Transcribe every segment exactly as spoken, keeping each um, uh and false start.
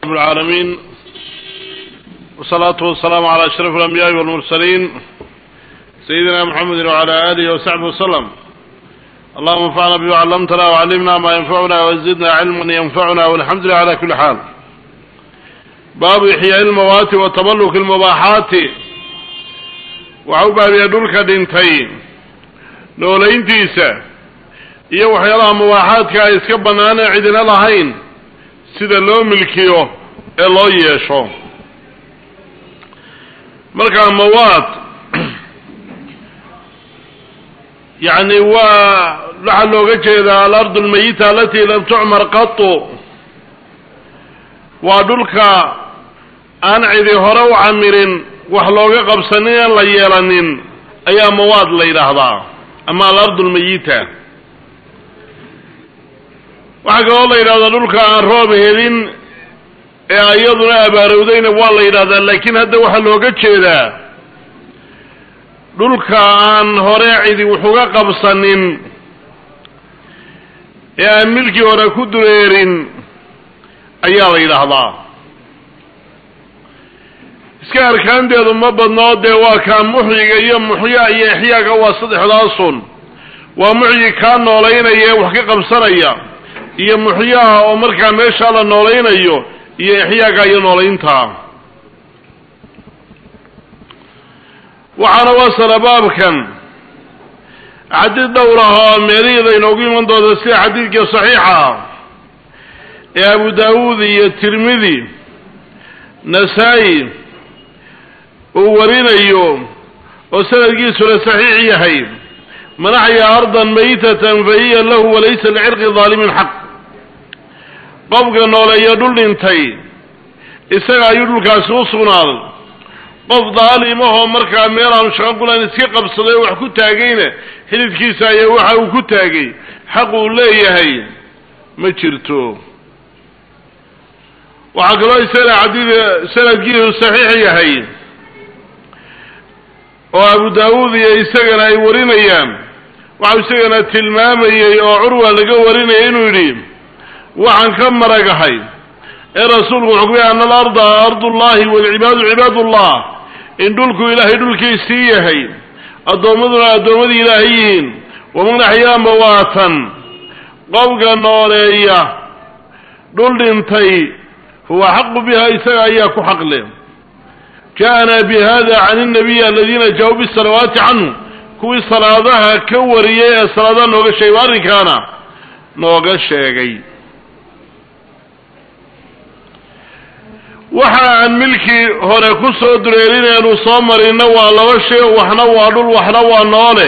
رب العالمين والصلاة والسلام على أشرف الأنبياء والمرسلين سيدنا محمد وعلى آله وصحبه وسلم. اللهم انفعنا بما علمتنا وعلمنا ما ينفعنا وزدنا علما ينفعنا والحمد لله على كل حال. باب إحياء الموات وتملك المباحات وعوبا بيدلك دينتين نولين تيسا iyo waxyaalaha mubaaxaadka ay iska banaaneen cidina lahayn sida loo milkiyo ee loo yeesho. marka mawaad يعني waa waxa looga jeedaa al-ard al-mayita allati lam tu'mar qattu waa dhulka aan cidi hore u camirin wax looga qabsanin la yeelanin ayaa mawaad la yiraahdaa ama al-ard al-mayita. waxa kaloo la yiraahdaa dhulka aan roob helin ee ayaduna abaarowdayna waa la yiraahdaa, laakiin hadda waxa looga jeedaa dhulka aan hore cidi wax uga qabsanin ee aan milki hore ku dureerin ayaa la yiraahdaa. iska arkaanteedu ma badno dee waa kaa muxyiga iyo muxyaa iyo ixyaaga waa saddexdaasun. waa muxyi kaa noolaynaya wax ka qabsanaya iyo muxyaha oo markaa meesha la noolaynayo iyo ixyaaga iyo noolaynta. waxaana wasala baabkan xadiid dhowraha oo meelihida inoogu iman doonta sida xadiidka saxiixa ee abu daawuud iyo tirmidi nasaa-i uu warinayo oo sanadkiisuna saxiix yahay: man axyaa ardan maytatan fahiya lahu walaysa licirqi daalimin xaq. qofka nooleeya dhul dhintay isaga ayuu dhulkaasi u sugnaaday. qof daalimahoo markaa meel aanu shaqo kulan iska qabsaday wax ku taagayna xididkiisa ayaa waxa uu ku taagay xaq uu leeyahay ma jirto. waxaa kaloo isana xadiid sanadkiisu saxiix yahay oo abu daawuud iyo isagana ay warinayaan. waxau isagana tilmaamayey oo curwa laga warinaya inuu yidhi waxaan ka maragahay ee rasuulku wuxuu ku yihi ana alarda ardullahi waalcibaadu cibaadullah, in dhulku ilaahay dhulkiisii yahay addoommaduna addoommadii ilaahay yihiin. waman axyaa mawaatan qofka nooleeya dhul dhintay huwa xaqu biha isaga ayaa ku xaq leh. ja'ana bihada can innabiy aladiina jaauu bisalawaati canhu, kuwii salaadaha ka wariyay ee salaadaha nooga sheegay arrinkaana nooga sheegay. waxa aan milki hore ku soo dureerinaynu soo marina waa laba shay, waxna waa dhul waxna waa noole.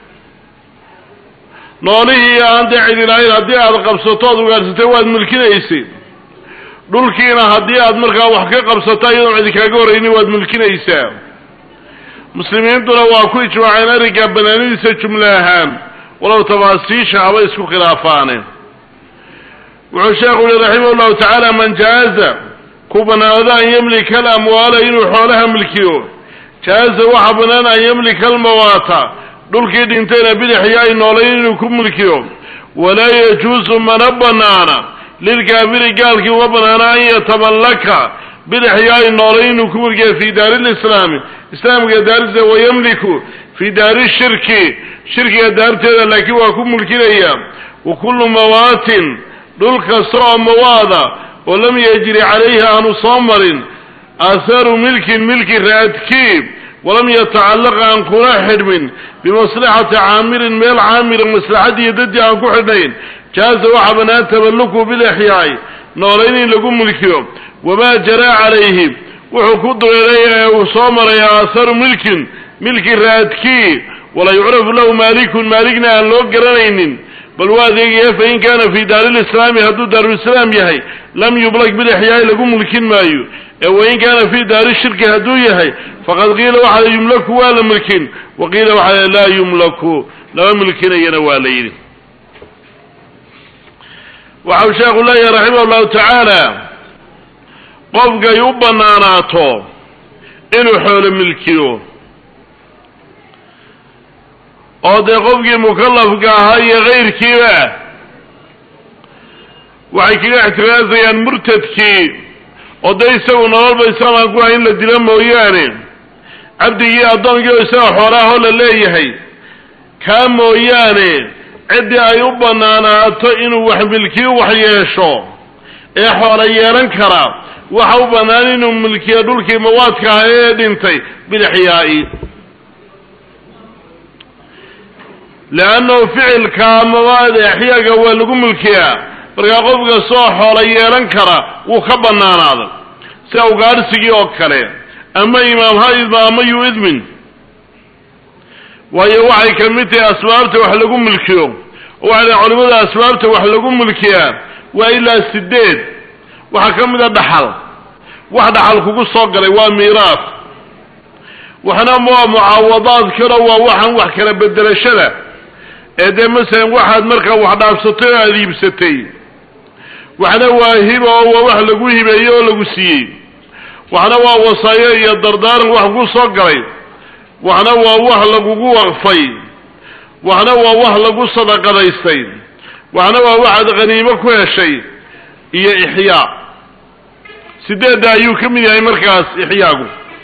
noolihii aan dee cidi lahayn haddii aad qabsato oad ugaarsatay waad milkinaysay. dhulkiina haddii aad markaa wax ka qabsato iyadoon cidi kaaga horraynin waad milkinaysaa. muslimiintuna waa ku ijmaaceen arrinka banaanidiisa jumle ahaan walow tafaasiisha haba isku khilaafaane. wuxuu sheekhu yihi raximah llahu tacaala: man jaaza ku banaanada an yamlika alamwaala inuu xoolaha milkiyo, jaaza waxa banaan an yamlika almawaata dhulkii dhintayna bidixyaay noolayn inuu ku milkiyo. walaa yajuusu mana banaana lilkaafiri gaalkii uma banaana an yatamallaka bidixyaay noolayn inuu ku milkiyo fii daari lislaami islaamka daarisa, wayamliku fii daari shirki shirkiga daarteeda laakiin waa ku mulkinaya. wa kullu mawaatin dhul kasta oo mawaada oo lam yajri calayha aanu soo marin aahaaru milkin milki raadkii, walam yatacallaq aan kuna xidhmin bimaslaxati caamirin meel caamira maslaxadiiyo dadii aan ku xidhnayn, jaaza waxa banaan tamalluku bilixyaai noolayn in lagu mulkiyo. wamaa jaraa calayhi wuxuu ku dureeray ee uu soo maray aahaaru milkin milki raadkii, walaa yucrafu lahu maalikun maaligna aan loo garanaynin, bal waa adeegaya fain kaana fii daari lislaami hadduu daarulislaam yahay lam yublak bilixyaai lagu mulkin maayo. ee wain kaana fii daari shirki hadduu yahay faqad qiila waxaa la yumlaku waa la mulkin, wa qiila waxaa laa yumlaku lama mulkinayana waa la yidhi. waxau sheekhu leeyahay raximah llahu tacaala: qofkay u banaanaato inuu xoolo milkiyo oo dee qofkii mukallafka ahaa iyo kayrkiiba waxay kaga ictiraazayaan murtadkii وديسه ونوال بيسان أقول إن الدلم موياني عبدي أدون جوسا حراه لليه كان موياني عدي أيوبنا أنا أطئن وحملكي وحيشو إيه حوالي رنكرا وحوبنا إنه ملكي دولكي مواتك هايد انتي بالإحيائي لأنه فعل كامواد إحياء قوال لكم ملكيا فرقاقوبك صوح حوالي رنكرا وخبنا هذا سأو قارسي أوكالي أما إمام هايد ما أما يؤذمن وهي وحي كميتي أسبابته وحلقون ملكيو وعلى علماء أسبابته وحلقون ملكيا وإلا السديد وحكم ذا دحل واحد حل كوكو صقري وميراث وحنا مو معوضات كروا وحن وحكنا بدل الشرع إذا مثلا واحد مركب واحد أبسطي هذه بستي وحنا واهبه ووحلقوه بيو لقسيه وحنا وصايا الدردار وحقو صقري وحنا وحلقوه وغفي وحنا وحلقوه صدق ريستين وحنا وواحد غنيمة كوية شيء هي إحياء سيداد أيو كمين يعني مركز إحياءه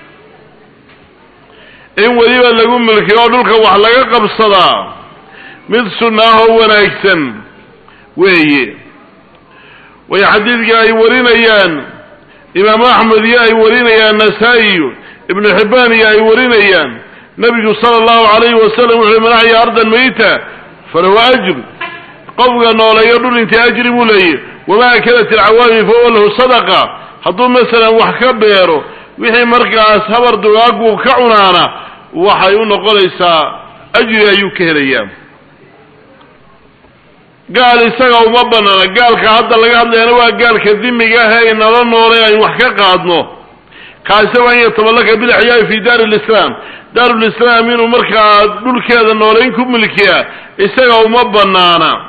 إن وليبا لقوم ملكي ودولك وحلقا قبصدا مثل سناه وناكسن وهي ويحديثك أي ورين أيان إمام أحمد يا أي ورين أيان نسائي ابن حبان يا أي ورين أيان نبي صلى الله عليه وسلم ومن أحيا أرضا ميتة فلو أجر قفق أنه لا يدل انت أجر ملي وما أكلت العوامي فهو له صدقة حضو مثلا وحكا بيرو وحي مركز هبر دواق وكعنانا وحيون قليسا أجر أيوك هليام قال إساقا ومبنانا قال كهذا اللي قال لأنه قال كذمي قاها إن الله نوري أن وحكا قادنو قال سوى أن يتملك بالأحياء في دار الإسلام دار الإسلام إنه مركز دول كذا النورين كم ملكيا إساقا ومبنانا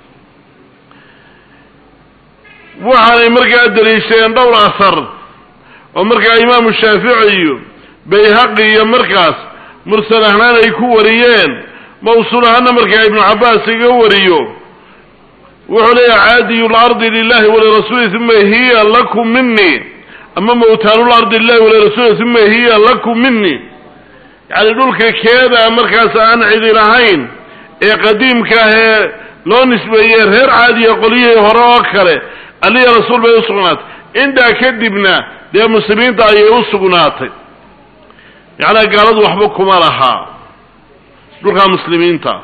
وحاني مركز دليشين دور أثر ومركز إمام الشافعي بيهقي مركز مرسل أهنان يكوريين موصول أهنا مركز ابن عباس يكوريو وحلي عادي الأرض لله ولرسوله ثم هي لكم مني أما موتان الأرض لله ولرسوله ثم هي لكم مني يعني دولك كذا مركز أنعد لهين إيه قديم كاه لو نسبة يرهر عادي يقوليه هراكره اللي يا رسول بي يسقنات إندا كدبنا دي مسلمين دا يسقنات يعني قالت وحبكم لها دولها مسلمين تا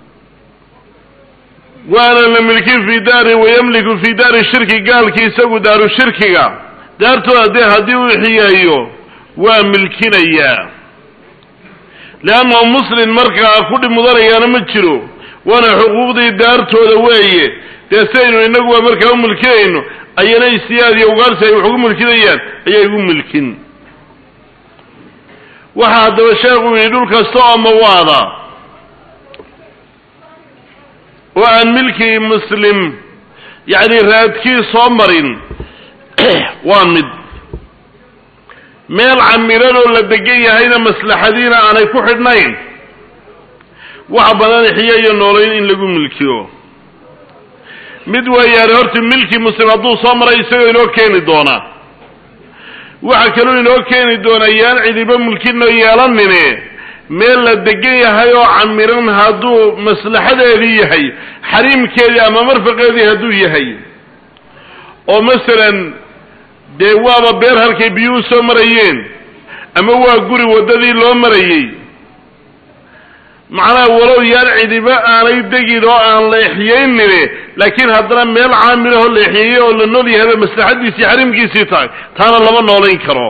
وانا الملكين في داري ويملك في دار الشرك قال كي يسوي دار الشرك دارتو دي هدي وحيايو وملكين اياه لانه مسلم مركا كل مضاري انا متشرو وانا حقوقي دارتو دوايه تسينو انغوا مركا ملكينو اينا سيادي وغارسي وحقوق ملكيديان ايا يقوم ملكين waxa hadaba sheegu yidul kasto ama waada oo aan milki muslim yaani raadkii soo marin waa mid meel camiran oo la degan yahayna maslaxadiina aanay ku xidhnayn waxa badan xiyayo noolayn in lagu milkiyo mid weeyaan horta milki muslim haduu soo maray isagoo inoo keeni doona waxa kale inoo keeni doonayaan cidiba mulkina yeelanine meel la degan yahay oo camiran haduu maslaxadeedii yahay xariimkeedii ama marfaqeedii haduu yahay oo masalan dee waaba beer halkay biyuu soo marayeen ama waa guri wadadii loo marayay macnaha walow yaan cidiba aanay degin oo aan la ixyeynine laakiin haddana meel caamil oo la ixyeeyey oo la nool yahay maslaxadiisii xariimkiisii tahay taana lama noolayn karo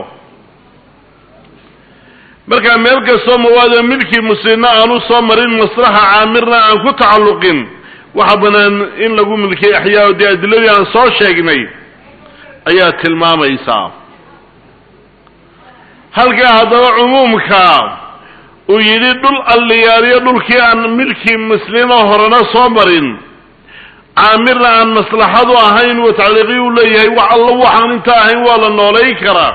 marka meel kastoo mawaada milki muslimna aanu soo marin maslaxa caamirna aan ku tacalluqin waxa banaan in lagu milkiyo axyaa oo adiladii aan soo sheegnay ayaa tilmaamaysaa halka hadaba cumuumka ويريد دول الليالي دول كي عن ملكي مسلمة هرنا صبرين عامرنا عن مصلحة أهين وتعليقي وليه وعلى وحن انتهين ولا نولي كرا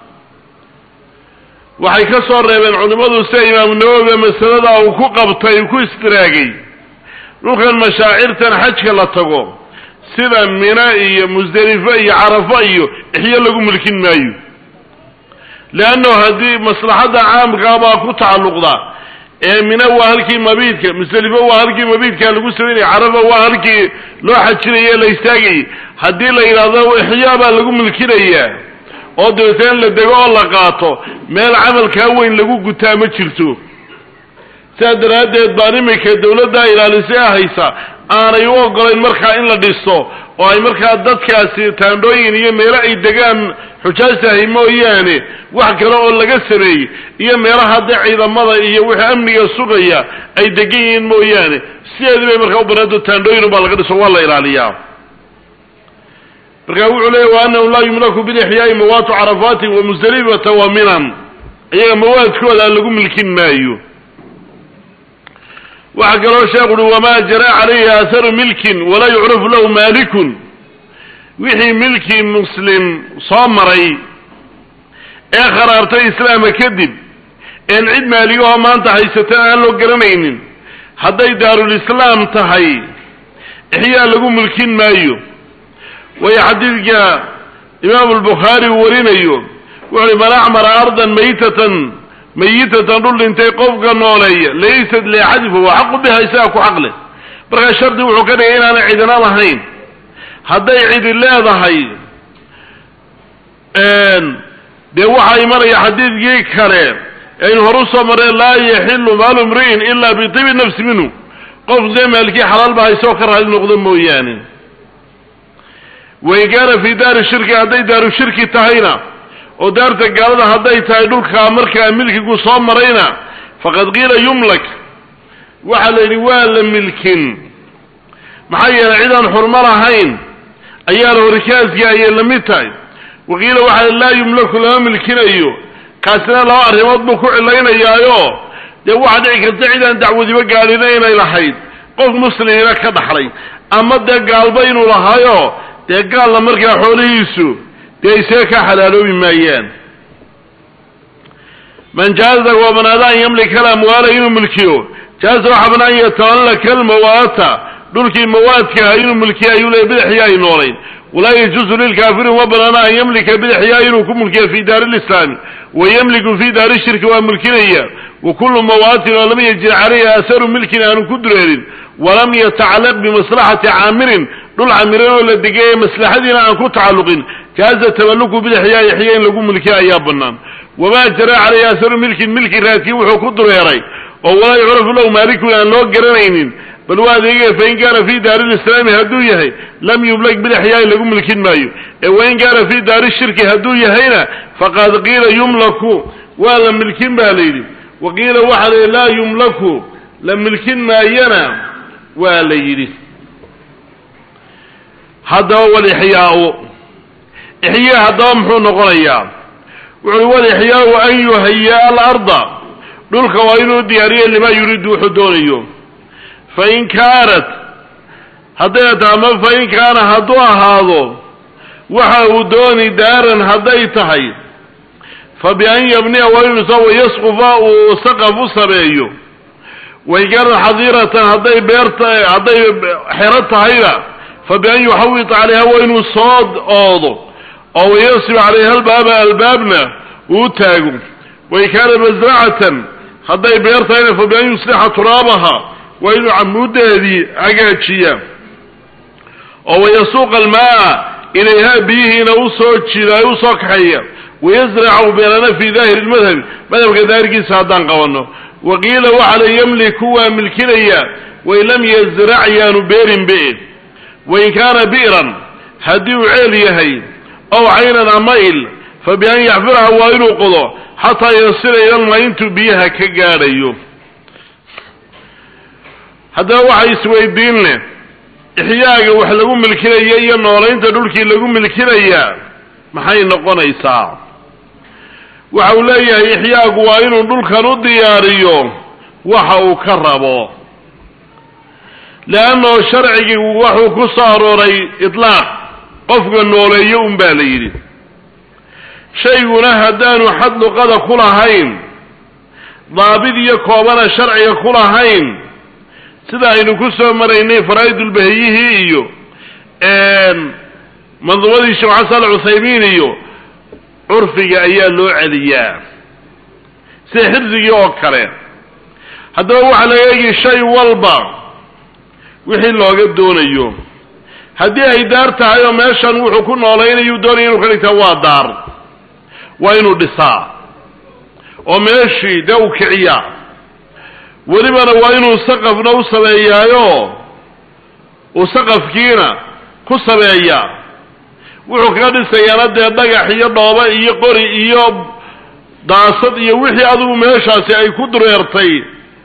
وحي كسر ريبين علماء السيمة من نوبة مسألة وكو قبطي وكو استراقي روح المشاعر تنحجك الله تقو sida Mina iyo Muzdalifa iyo Arafa iyo ihya lagu milkin maayo laano hadii maslaxada caamka baa ku tacalluqda ee Mina waa halkii mabiidka Muzdalifa waa halkii mabiidka lagu sameeyay Arafa waa halkii loo xajinayay la istaagay hadii la yiraahdo ihya baa lagu milkinayaa oo dadeen la dago oo la qaato meel amalka weyn lagu gutaa ma jirto saadaradeed baanimika dawladda ilaalisay haysa aanay u ogolayn marka in la dhisto oo ay marka dadkaasi taandooyin iyo meelo ay degaan xujaajta mooyaane wax kale oo laga sameeyay iyo meelaha ciidamada iyo wixii amniga sugaya ay degaan mooyaane sideedii marka u banaado taandooyin baa laga dhiso waa la ilaaliyaa marka wuxuu leeyahay waana la yumlaku bil ihya'i mawatu arafat wa muzdalifa wa minan iyaga mawaadkooda lagu milkin maayo وعقلوا شيخ وما جرى عليه أثر ملك ولا يعرف له مالك وحي ملك مسلم صامري آخر أرتي إسلام كذب إن عد ماليوها ما انت حيستان له قرنين حتى دار الإسلام تحي إحياء لكم ملكين مايو ويحدث جاء إمام البخاري ورينيو وعلي من أعمر أرضا ميتة ميتة تقول انت قفك النولية ليست لأحد فهو حق بها يساك عقله برغا الشرط وحكنا هنا عيدنا لهين هذا يعيد الله ذهي ان دي وحي مري حديث جيك كريم ان هرصة مري لا يحل مال امرئ الا بطيب النفس منه قف زي مالكي حلال بها يسوكر هذه النقضة موياني وإن كان في دار الشركة هذا دار الشركة تهينا ودارت قالوا هذا يتايدوك مركا ملكي قصام مرينا فقد قيل يملك وعلى نوال ملك محيا عيدان حرمرة هين اياله ركاز جاية لميتاي وقيل وحل لا يملك لها ملكين ايو قاسنا لا ارمض بكوع اللين ايايو دي واحد عيكت عيدان دعوذي وقالين الى حيد قف مسلمين لك دحرين اما دي قالبين لهايو دي قال لمركا حوليسو ديسيك حلالو بمايان من جاز ومن هذا يملك الأموال إنه ملكيه جاز وحبنا أن يتولك الموات دولك الموات كهين ملكيه يولي بالإحياء نورين ولا يجوز للكافر وبننا أن يملك بالإحياء إنه ملكيه في دار الإسلام ويملك في دار الشرك وملكيه وكل موات ولم يجري عليها أثر ملكنا أن كدرين ولم يتعلق بمصلحة عامر دول عامرين ولا دقيقة مصلحتنا أن كتعلقين جاز التملك بالإحياء إحياء لكم ملكيه يا بنان وما جرى عليه أثر ملك الملك راتي وحو كدر يري ولا يعرف له مالك لأن لو قرنين بل وهذا فإن كان في دار الإسلام هدويه لم يملك بالإحياء لكم ملك مايو وإن كان في دار الشرك هدويه هنا فقد قيل يملك ولا ملك مالي وقيل واحد لا يملك لم ملك ماينا ولا يرث هذا هو الإحياء إحياء هذا محو نقريا وعلى الإحياء أن يهيئ الأرض دولك وإنه دياريا لما يريد حدونيه فإن كانت هديتها ما فإن كان هدوها هذا وحاو دوني دارا هديتها فبأن يبني وينسى ويسقف وسقف سبيه وإن كان حظيرة هدي بيرتا هدي حرتها فبأن يحوط عليها وإنه صاد آضو أو يصب عليها الباب البابنا وتاقو وإن كان مزرعة هدي بيرتا فبأن يصلح ترابها وإنه عمود هذه عقاتشية أو يسوق الماء إليها به نوصوك لا يوصوك حيا ويزرع بيننا في ظاهر المذهب ماذا كذلك سعدان قوانا وقيل وعلى يملك هو ملكنيا وإن لم يزرع ينبير بئر وإن كان بئرا هديو عاليهي أو عينا ميل فبأن يحفرها وإنه قضى حتى يصل إلى الماء بيها كقاريو هذا وحي سويدين له إحياء وحلقوا ملكنيا ينورين تدولكي لقوا ملكنيا محاي نقونيسا وحوليها إحياء وإنه دولكا ندياريو وحاو كربو لأنه شرعي وحو كساروري إطلاق قفق النولي يوم باليري شيء نهدان حد قد كلهين ضابط يكوبنا شرعي كلهين sida aynu ku soo maraynay faraa'id ulbahiyihi iyo منظومة الشيخ حسن العثيمين عرفي أيا لو عليا سيحرزي وكره هذا هو على أي شيء والبا وحي الله قدون اليوم هذه أي دار تعالى ماشان وحكون علينا يدورين وخلي توا دار وينو دسا وماشي دوك عيا ولما وينو سقف نوصل إياه وسقف كينا كسب إياه وحكاد السيارات دي دقح إياه ضابا إياه قري إياه داصد إياه وحي أدو ماشاسي أي كدر يرطي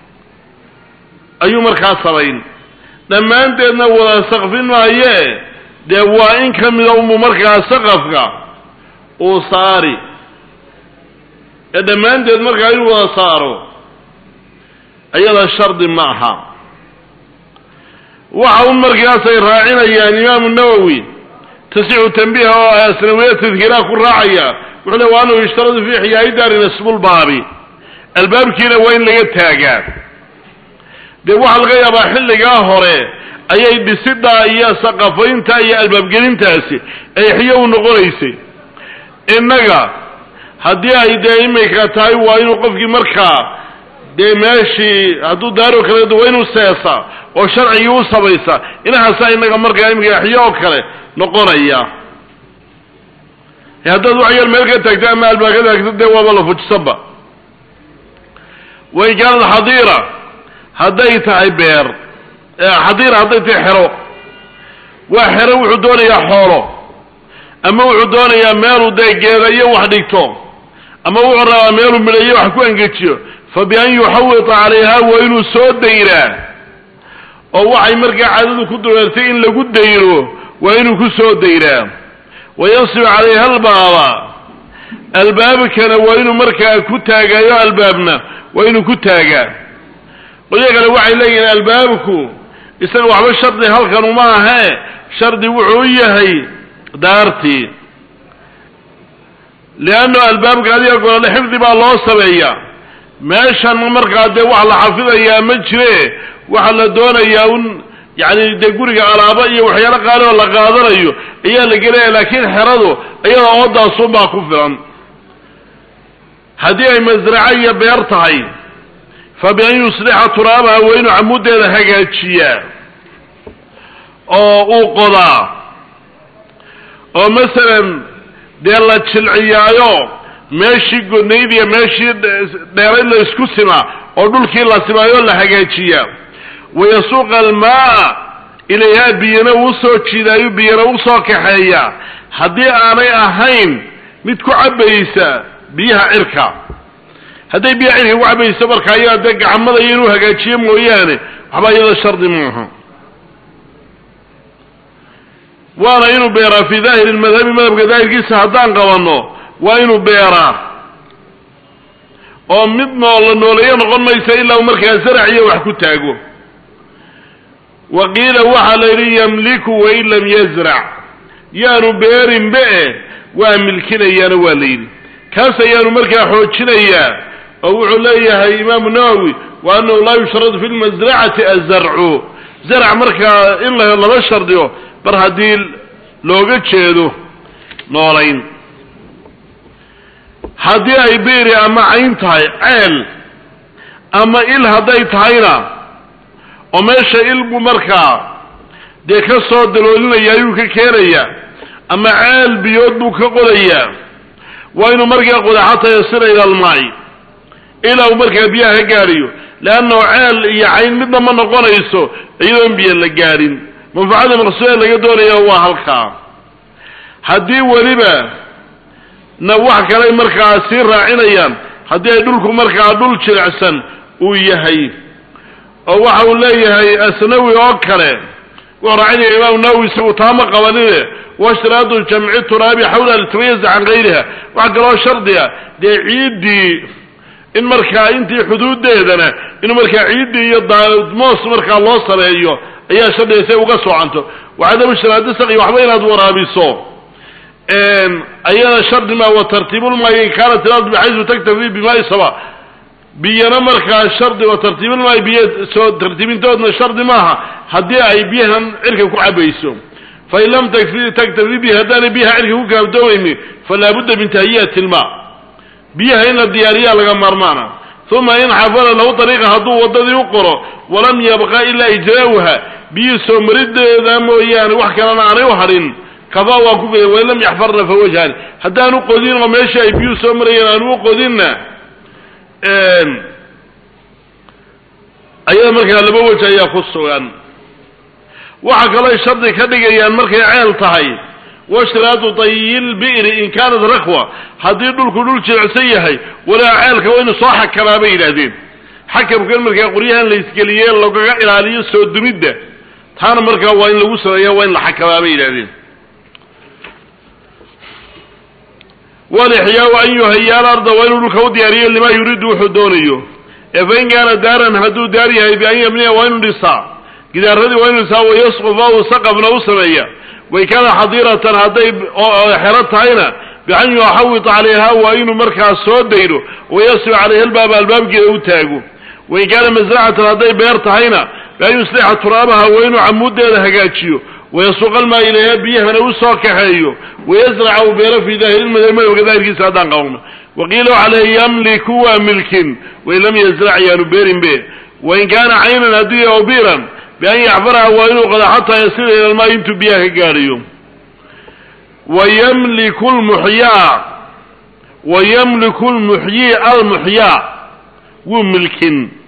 أيو مركز سبعين لما أنت نولا سقفين ما إياه دي وإن كان من أمو مركز سقفك وصاري لما أنت مركز أيوة صاروا أيضا الشرط معها وحاول مركز راعينا يا الإمام النووي تسع تنبيه سنوية تذكيرات الراعية وحنا وانه يشترط في حياء دار نسب البابي الباب كينا وين لقيتها دي واحد غير حل قاهره اي بسدة اي سقفين تا اي الباب قلين تاسي اي حيو نقريسي انك هدي اي دائما كتاي وينو قفك مركا دي ماشي هدو دارو كلا وينو سياسة وشرعي يوصبيسا انها سا انك مركا امك حيو كلا نقريا هذا الوعي الملكة تكتب مع الباقي تكتب والله فجصبة وإن كان الحضيرة هديت عبير حضيرة هديت حرو وحرو وعدون يا حورو أما وعدون يا مالو ديجير أي وحديكتو أما وعرى مالو من أي وحكو أنجتيو فبأن يحوط عليها وإنو سود ديرا أو وحي مركع عدد كدو يرتين لقد ديرو وإنو كسود ديرا وينصب عليها الباب الباب كان وإنو مركع كتاقا يا البابنا وإنو كتاقا ويقال وحي لينا البابكو يسأل وحبا الشرط هل كانوا معها شرط وعوية هي دارتي لأنه الباب قال يقول لحفظ با الله سبعيا ماشا مركع دي وحلا حفظة يا مجري وحلا دون ياون يعني دي قرق على وحيانا قالوا ولا قادر ايو ايا اللي قليه لكن حردو ايا وضع صبع كفرا هدي مزرعية بيرتعي فبأن يصلح ترابها وإنو عمود هذا هكاتشيا او قضاء او مثلا دي الله تشلعيايو ماشي قنيديا ماشي ديرين لا اسكسما او دولكي الله سمايو لا هكاتشيا ويسوق الماء إليها بينا وصو تشيدايو بينا وصو كحيا هدي آني أهين متكو عبايسا بيها عركا هدي بيها عركا وعبايسا بركا يا دق عمدا ينوها قاتشي موياني وحبا يضا الشرط موها وانا ينو بيرا في ظاهر المذهب مذهب ظاهر قيسا هدان قوانو وينو بيرا ومدنا الله نوليان غنى يسا إلا ومركا زرعية وحكو تاقو وقيل وحل يملك وإن لم يزرع يانو بير بئه وملكنا يانو والين كاسا يانو مركا حوشنا يا أو عليها إمام النووي وأنه لا يشرط في المزرعة الزرع زرع مركا إلا يلا بشر ديو برهديل لوغة شيدو نورين هدي أي بيري أما عين تاي عيل أما إل هدي تاينا وماشا إلبو مركا دي كسو دلولنا يايوكا كيريا أما عيل بيودو كقليا وإنو مركا قد حتى يصير إلى الماء إلا ومركا بيها قاريو لأنه عيل يعين مدنا من نقول يسو أيضا بيها لقارين منفعة مرسولة لقدوري هو هالكا هدي ولبا نوح كلاي مركا سير راعنيا هدي يدولكم مركا دول شرعسا ويهي oo waxa uu leeyahay asnawi oo kale waraacay imaam nawawi soo taama qabanine washraadu jamci turabi hawla al-tamiz an ghayriha wa qaro shardiya deeidi in marka intii xuduudeedana in marka ciidi iyo moos marka loo sareeyo ayaa shadaysa uga socanto waxa sharaadu saqi waxba inaad waraabiso een ayaa shardi ma wa tartiibul ma yakala tilad bihaythu taktafi bima isaba بينا مركا شرط وترتيب الماء بيه سو ترتيبين تودنا شرط ماها هدي اي بيهن عركه كعبيسو فإن لم تكفي تكتفي بها دان بها عليه كابدويمي فلا بد من تهيئة الماء بها هنا الديارية لغمرمانا ثم إن حفر له طريقة هدو ودد يقرأ ولم يبقى إلا إجراؤها بيسو مرد ذامو يعني وحكا لنا عنه وحرين كفا وكفه وإن لم يحفرنا فوجهان حتى نقودين وماشي بيسو مرينا نقودين أيضا مركا لبوجه يخصوا يعني وحكا الله يشرد كدقيا يعني مركا عيل طهي واشتراط طي البئر إن كانت رخوة حديد الكلول شرعسية ولا عيلك وإن صاحك كلامي لهذين حكم كل مركا قريها ليسكاليين لو قاقا إلى السود مدة تانا مركا وإن لوسريا وإن لحك كلامي لهذين والإحياء أن يهيا الأرض وإن لكو دياريا لما يريد حدونيه فإن كان دارا هدو داريها بأن يبنيها وإن نصاع إذا رد وإن نصاع ويسقف أو سقف نوسريا وإن كان حضيرة هدي حرتها هنا بأن يحوط عليها وإن مركا السود ديره ويسوي عليه الباب الباب كده وتاقه وإن كان مزرعة هدي بيرتها هنا بأن يصلح ترابها وإن عمود ده هجاتشيه ويسوق الماء إليها بيها نوساك حيه ويزرع بيره في ظاهر المدينة وكذلك سادان قومه وقيلوا عليه يملك ملك وإن لم يزرع ينبير به وإن كان عينا هدية أو بيرا بأن يعبرها وإنه قد حتى يصير إلى الماء ينتو بيها كقاريهم ويملك المحيا ويملك المحيي المحيا وملك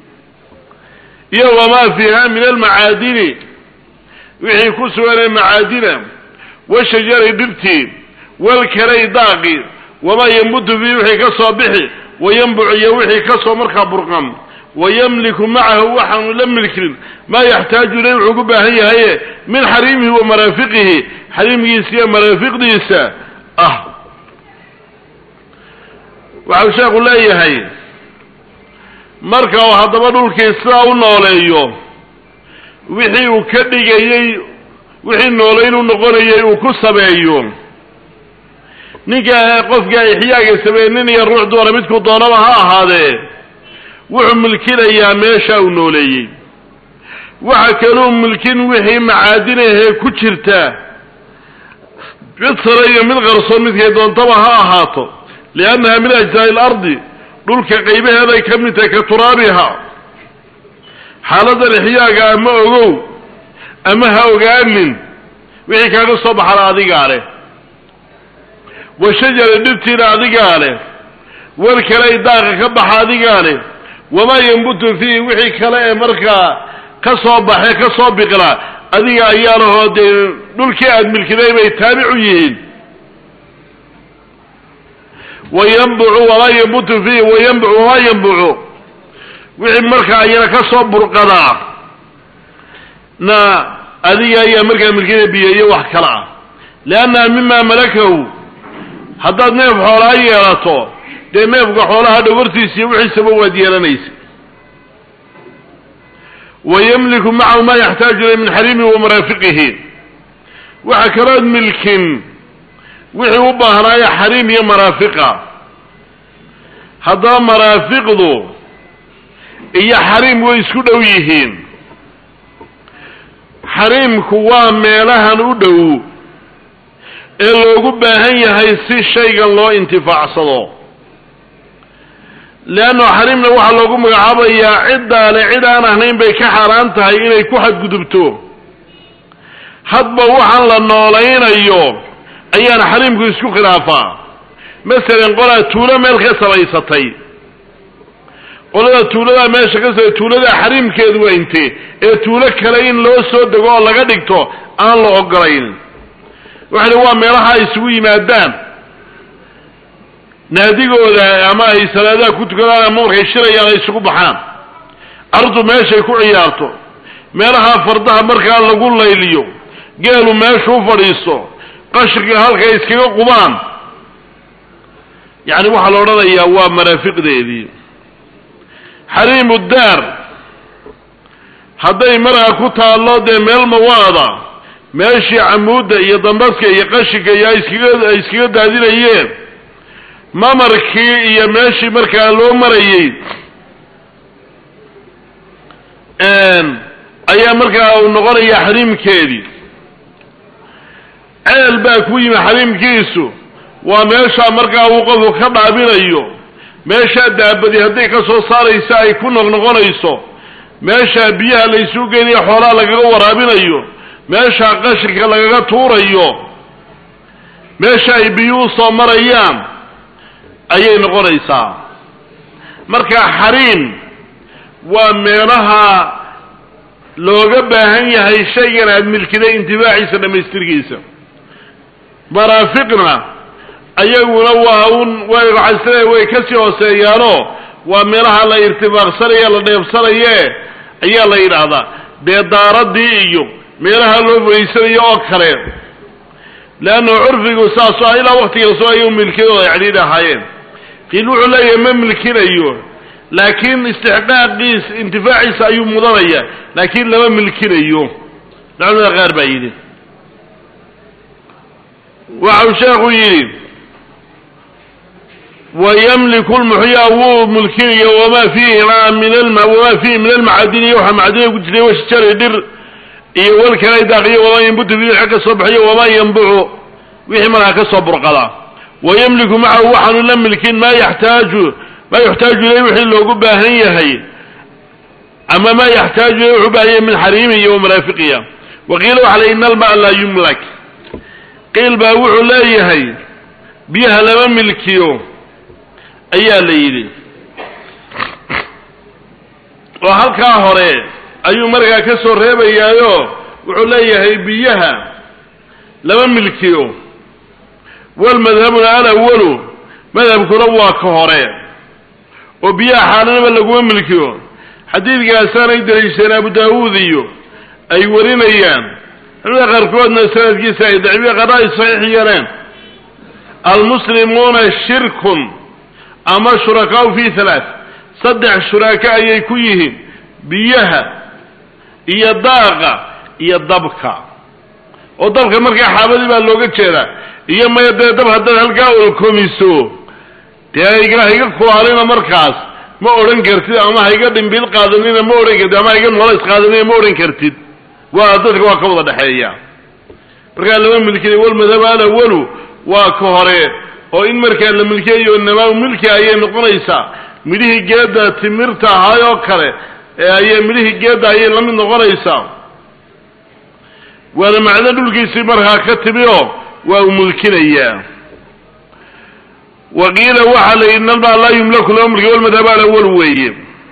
يوم ما فيها من المعادن وحي كسوان المعادن والشجر دبتي والكري داقي وما ينبت فيه وحي كصابحي وينبع يوحي كصو مركب برقم ويملك معه وحن لم يلكن ما يحتاج إليه عقبه هي هي من حريمه ومرافقه حريم يسيا مرافق ديسا اه وعشاق الله هي مركا وحضب دولكيسا ونوليو wixii uu ka dhigayay wixii nooleyn uu noqonayay uu ku sameeyo ninka qofka ixyaaga sameeynaya ruux doona midku doonaba ha ahaadee wuxuu milkinayaa meesha uu nooleeyay waxa kaloo milkin wixii macaadinaha ku jirta bitsaraya mid qarsoon midkay doontaba ha ahaato lianaha min ajzaa al-ardi dhulka qaybaheeda ka mid tahay ka turaabiha حالة الإحياء أما أغو أما هاوغامن وحي كان الصبح راضي قاله والشجر النبتي راضي قاله والكلاي داغ كبح راضي قاله وما ينبت فيه وحي كلاي مركا كصبح كصبح قرا أذيك أياله دول كياد من الكلاي يتابعوين وينبع ولا ينبت فيه وينبع ولا ينبع وحي مركا أيانا كصبر قضاء نا أذي أيا مركا ملكين بيئي وحكلا لأنها مما ملكه حتى نيف حولا أياراتو دي نيف حولا هذا ورتيسي وحي سبوا ديالانيسي ويملك معه ما يحتاج إليه من حريمه ومرافقه وحكراد ملكين وحي وبهرايا حريمه مرافقه هذا مرافقه إيا حريم ويسكو دويهين حريم كوا ميلها نودو اللو قباهن يهيسي الشيء الله انتفاع صدو لأنه حريمنا وحا لو قم قعبا يا عدة لعدة نهنين بيك حرانتها إلي كوحد قدبتو حدبا وحا لنولين أيوم أيانا حريم كو يسكو خلافا مثلا قولا تولا ميلخي سريستي qolada tuulada meesha ka soo tuulada xariimkeedu waa intee ee tuulo kale in loo soo dago oo laga dhigto aan la ogolayn waxa waa meelaha isugu yimaadaan naadigooda ama ay salaada ku tukadaan ama markay shirayaan ay isugu baxaan ardu meesha ku ciyaarto meelaha fardaha markaa lagu layliyo geelu meesha u fadhiisto qashriga halka iskaga qubaan yani waxa la oranayaa waa maraafiqdeedii حريم الدار هذي مرة كتها الله ده ميل مواضع ماشي عمودة يضمسك يقشك يسكيد هذين ايام ما مركي يا ماشي مركا لو مريي ان ايام مركا او نغر يا حريم كيدي ceel baa ku yimi xariimkiisu waa meesha markaa uu qofku ka dhaabinayo meesha daabadi hadday ka soo saaraysa ay ku noqnoqonayso meesha biyaha la isugu geeyo xoolaha lagaga waraabinayo meesha qashinka lagaga tuurayo meesha ay biyuhu soo marayaan ayay noqonaysaa marka xariim waa meelaha looga baahan yahay shaygan aad milkiday intibaaciisa dhamaystirkiisa maraafiqna ayaguna waa un way racaysanay way ka sii hooseeyaano waa meelaha la irtibaaqsanaya la dheebsanaye ayaa la yidhaahdaa beedaaradii iyo meelaha loo fariisanayo oo kale leanno curfigu saasoo ah ilaa waktigaasoo ayuu milkidooda ay cidhiidh ahaayeen qiil wuxuu leeyahay ma milkinayo laakiin istixqaaqiis intifaaciisa ayuu mudanaya laakiin lama milkinayo culamada qaar baa yidhi waxau sheekhu yidhi wayamliku lmuxyaa wuu mulkinayo wamaa fiihimaa min alma wamaa fiihi min almacadini iyo waxaa macadina ku jiray washjari dhir iyo walkalay daaqiyo wamaa yanbutu bihi xag ka soo bixiyo wamaa yanbucu wixii markaa ka soo burqada wayamliku macahu waxaanu la milkin maa yaxtaaju maa yuxtaaju ilayh wixii loogu baahan yahay ama maa yaxtaaju ilayh wuxuu baahan yahay min xariimi iyo wamaraafiqiya waqiila waxa la ina almaa laa yumlak qiil baa wuxuu leeyahay biyaha lama milkiyo ayaa la yidhi oo halkaa hore ayuu markaa ka soo reebayaayo wuxuu leeyahay biyaha lama milkiyo walmadhabuna alawalu madhabkuna waa ka hore oo biyaha xaalanaba laguma milkiyo xadiidkaasaanay daliishadeen abu daawuud iyo ay warinayaan culimada qaarkoodna sanadkiisa ay daciifiya qaarna ay saxiix yeeleen almuslimuuna shirkun ama shurakaau fi halaath saddex shuraaka ayay ku yihiin biyaha iyo daaqa iyo dabka oo dabka markaa xaabadii baa looga jeedaa iyo maya dee dab haddaad halkaa olkomiso dee hayga hayga kulaalina markaas ma odhan kartid ama hayga dhimbil qaadanina ma odhan kartid ama hayga noolays qaadanina ma odhan kartid waa dadka waa ka wada dhexeeya markaa lama milkiya walmadhab alawalu waa ka hore oo in markaa la milkiyayo namaa milki ayay noqonaysaa midhihii geedda timirta ahaay oo kale ee ayay midhihii geedda ayay la mid noqonaysaa waana macno dhulkiisii markaa ka timi oo waa u mulkinayaa waqiila waxaa la yidhi nalmaa laa yumlaku lama mulkiya walmadhab alawal weeye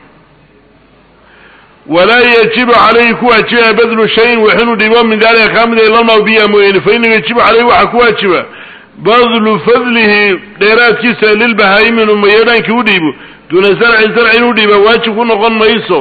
walaa yajibu calayhi ku waajiba badlu shayin waxinuu dhibo min dalika kaa mida ilalmaa biyaha mooyaane fa inahu yajibu calayhi waxaa ku waajiba badlu fadlihi dheeraadkiisa lilbahaa'imi inuu mayeedhaankii u dhiibo duuna zarci zarci inuu dhiiba waajib ku noqon mayso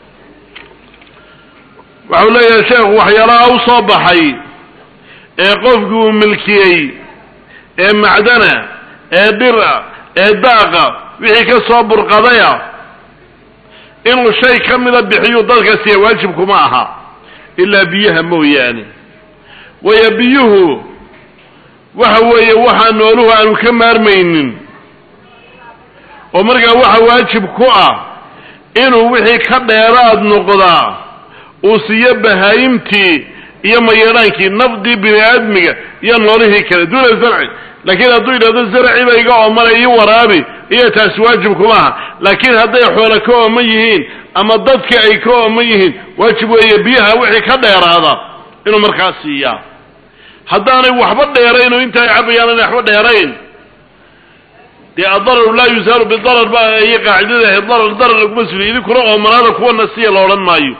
waxau leeyahay sheekhu waxyaalaha u soo baxay ee qofkii uu milkiyey ee macdana ee dhira ee daaqa wixii ka soo burqadaya inuu shay ka mida bixiyu dadka siiya waajibkuma aha ilaa biyaha mooyaane waya biyuhu waxa weeye waxaa nooluhu aanu ka maarmaynin oo markaa waxa waajib ku ah inuu wixii ka dheeraad noqdaa uu siiyo bahaayimtii iyo mayeedhaankii nafdii bini aadmiga iyo noolihii kale duuna zarci laakiin hadduu yidhahdo zarci ba iga oomanay ii waraabi iyo taasi waajib kuma aha laakiin hadday xoolo ka ooman yihiin ama dadka ay ka ooman yihiin waajib weeye biyaha wixii ka dheeraada inuu markaa siiyaa haddaanay waxba dheerayn oo inta ay cabayaan aanay waxba dheerayn dee adararu laa yusaalu bidarar ba iyo qaacidada ahayd darar darar laguma suliyo idinkuna oomanaada kuwana siya la odhan maayo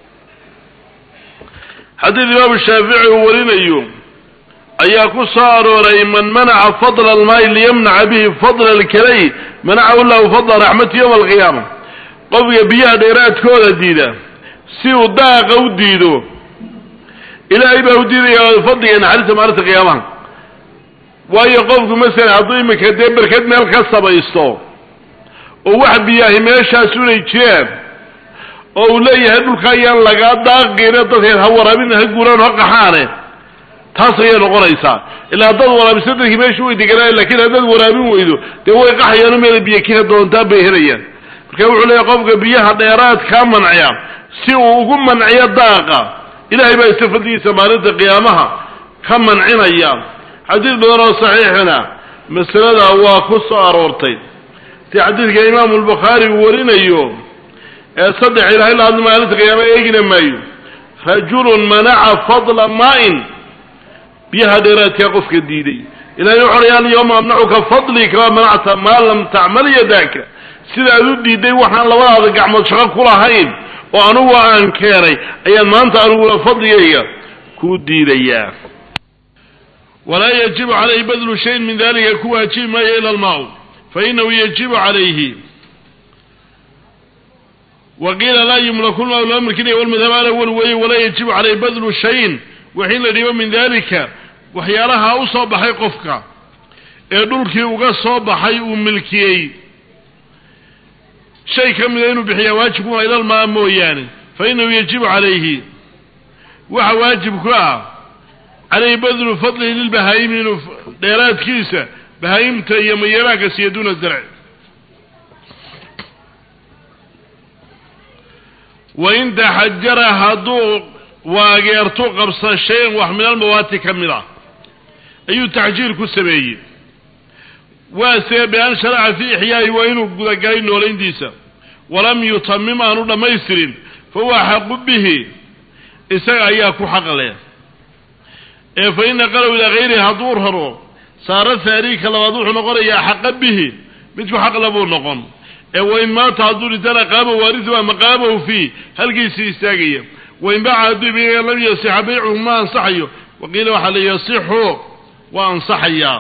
xadiid imaamu shaafici uu warinayo ayaa ku soo arooray man manaca fadla almaayi liyamnaca bihi fadla alkalay manacahu llahu fadla raxmati yowma alqiyaama qofka biyaha dheeraadkooda diida si uu daaqa u diido ilaahay baa u diidaya fadliga naxariista maalinta qiyaamaha waayo qofku masalan hadduu iminka dee berked meel ka samaysto oo wax biyaahi meeshaas unay jiraan oo uu leeyahay dhulka ayaan lagaa daaqina dadkeed ha waraabin ha guuraan ha qaxaane taas ayay noqonaysaa ilaa haddaad waraabisa dadkii meesha way deganaayen lakiin haddaad waraabin weydo dee way qaxayaano meela biyo kina doontaan bay helayaan marka wuxuu leeyahay qofka biyaha dheeraad kaa manciya si uu ugu manciyo daaqa ilaahay baa isa fadligiisa maalinta qiyaamaha كمن عنايا حديث بدر صحيحنا مسألة واقص أرورتي في حديث الإمام البخاري ورنا يوم صدق إلى إلا عند ما قالت قيامة إيجنا مايو رجل منع فضل ماء بها ديرات يقف كديدي إلى يعريان يوم أمنعك فضلك ومنعت ما لم تعمل يداك سيدا ذدي دي وحنا لولا هذا قعمل شغال كلها هين وأنوى أنكاري أي ما أنت أنوى فضلي كودي ليا ولا يجب عليه بذل شيء من ذلك كواجب ما إلى الماء فإنه يجب عليه وقيل لا يملك الماء ولا يملكني والمذهب الأول ولا يجب عليه بذل شيء وحين اليوم من ذلك وحيالها أصاب حي قفك يدلك وقصاب حي ملكي شيء كم ينو بحيا واجبكم إلى الماء موياني فإنه يجب عليه وحواجبك عليه بذل فضله للبهائم ديرات كيسة بهائم يميراك سيدون الزرع وإن تحجر هدو وغيرتو قبص الشيء وحمل الموات كاملة أي تحجير كسبي واسي بأن شرع في إحيائه وإنه قدقين ولين ديسا ولم يتمم أنه ميسر فهو حق به إساء أياكو حق له فإن قالوا إلى غيره هدور هرو صار الثاريك لوضوح نقول يا حق به مثل حق لبور نقول وإن مات هدور تلا قام وارثه مقامه فيه هل قيسي استاقية وإن باع هدور به لم يصح بيعه ما أنصحيه وقيل وحل يصحه وأنصحيه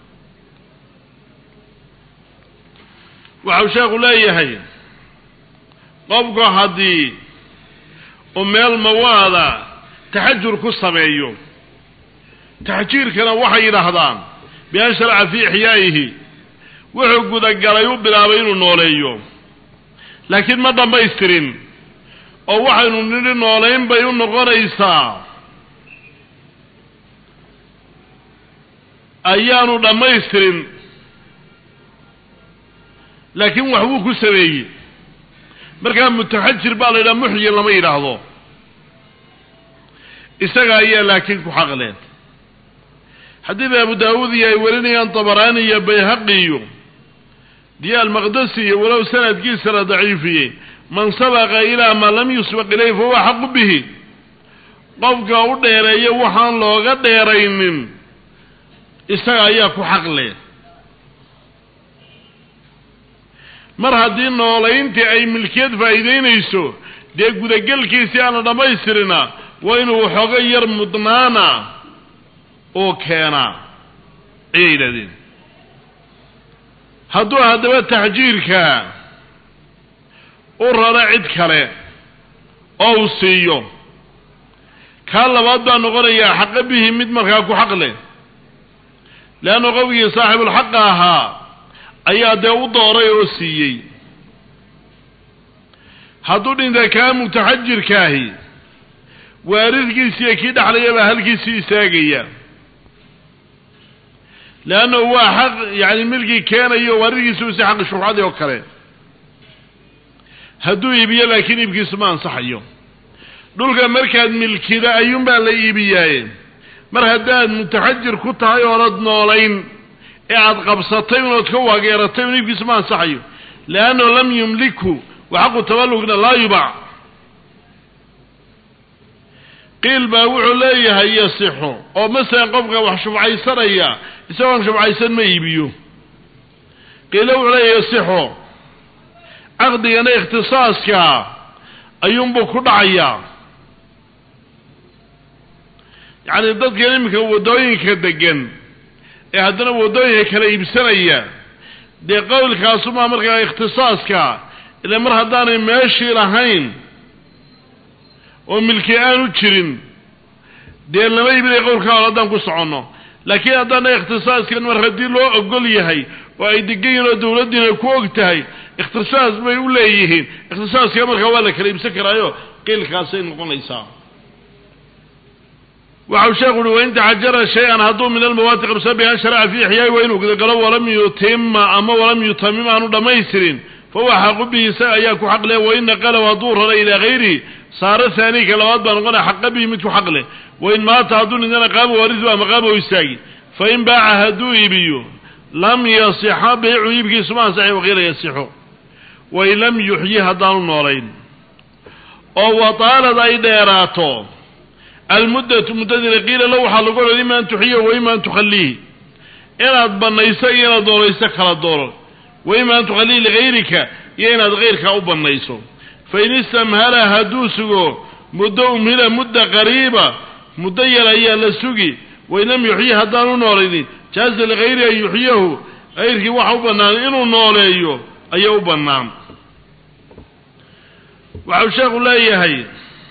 وعوشاق لا يهي قبقى هدي أميال موالا تحجر كسر أيوم تحجير كان وحي لهضان بأن شرع في إحيائه وحقود القريب بلابين النوليو لكن ما دم بيسترين أو وحي ننين النولين بيون غريسا أيانو دم بيسترين لكن وحوكو سبيي مركان متحجر بالي لا محيي لما يلاحظو استقى إياه لكن كحقلين حديث أبو داود يولني أن طبراني بيهقي دي المقدسي ولو سند كيسر ضعيفي من سبق إلى ما لم يسبق إليه فهو حق به قفك وديري وحان لوغا ديرين استقى إياه كحقلين mar haddii noolayntii ay milkiyad faa'iideynayso dee gudagelkiisii aana dhammaystirina waa inuu waxooga yar mudnaana oo keenaa ayay yidhahdeen hadduu haddaba taxjiirka u rara cid kale oo uu siiyo kaa labaad baa noqonayaa xaqa bihi mid markaa ku xaq leh leanna qofkii saaxibulxaqa ahaa ayaa dee u dooray oo siiyey hadduu dhinta kaa mutaxajirkaahi waaridkiisiiyo kii dhexlayabaa halkiisii istaagaya leannahu waa xaq yani milkii keenayo waaridkiisi usi xaqi shufcadii oo kale hadduu iibiyo laakiin iibkiisu ma ansaxayo dhulka markaad milkida ayuunbaa la iibiyaaye mar haddaad mutaxajir ku tahay oonad noolayn ee aad qabsatay unood ka waageeratay un iibkiisu ma ansaxayo leannahu lam yumliku waxaqu taballugna laa yubac qiil baa wuxuu leeyahay yasixu oo masalan qofka wax shufcaysanaya isagoon shufcaysan ma iibiyo qiila wuxuu leeyahay yasixu caqdigana ikhtisaaska ayuunbuu ku dhacayaa yacni dadkan iminka waddooyinka degan ee haddana waddooyinka kala iibsanaya dee qowlkaasumaa markaa ikhtisaaska ila mar haddaanay meeshii lahayn oo milki aanu jirin dee lama iibinay qowlkaa hor haddaan ku soconno laakiin haddaana ikhtisaaskan mar haddii loo ogol yahay oo ay degan yihin oo dawladdiina ku og tahay ikhtisaas bay u leeyihiin ikhtisaaska markaa waa la kala iibsan karaayo qiilkaasay noqonaysaa وحو شيخ وإن تحجر شيئا هدو من المواد قبسا بها شرع في إحياء وإنه قد قالوا ولم يتم أما ولم يتمم عنه دميسر فهو حق به سأياك حق له وإن قالوا هدور إلى غيره صار ثاني كلوات بنقول حق به متو حق له وإن مات هدون إننا قام ورثوا مقامه ويستاجي فإن باع هدو يبيو لم يصح بيع يبكي سماه صحيح وغير يصح وإن لم يحيي هدان النورين أو وطال ذا ديراته المدة مدة قيل له حلقوا لما أن تحييه وإما أن تخليه إلا بنيسا إلا دوريسا خلا دور وإما أن تخليه لغيرك إلا غيرك أو بنيسو فإن استمهل هدوسه مدة أمهل مدة قريبة مدة يلأي لسوقي وإن لم يحييه هدان النورين جاز لغيره أن يحييه غيرك وحو بنان إنه نوريه أيو بنان وحو شيخ الله يهي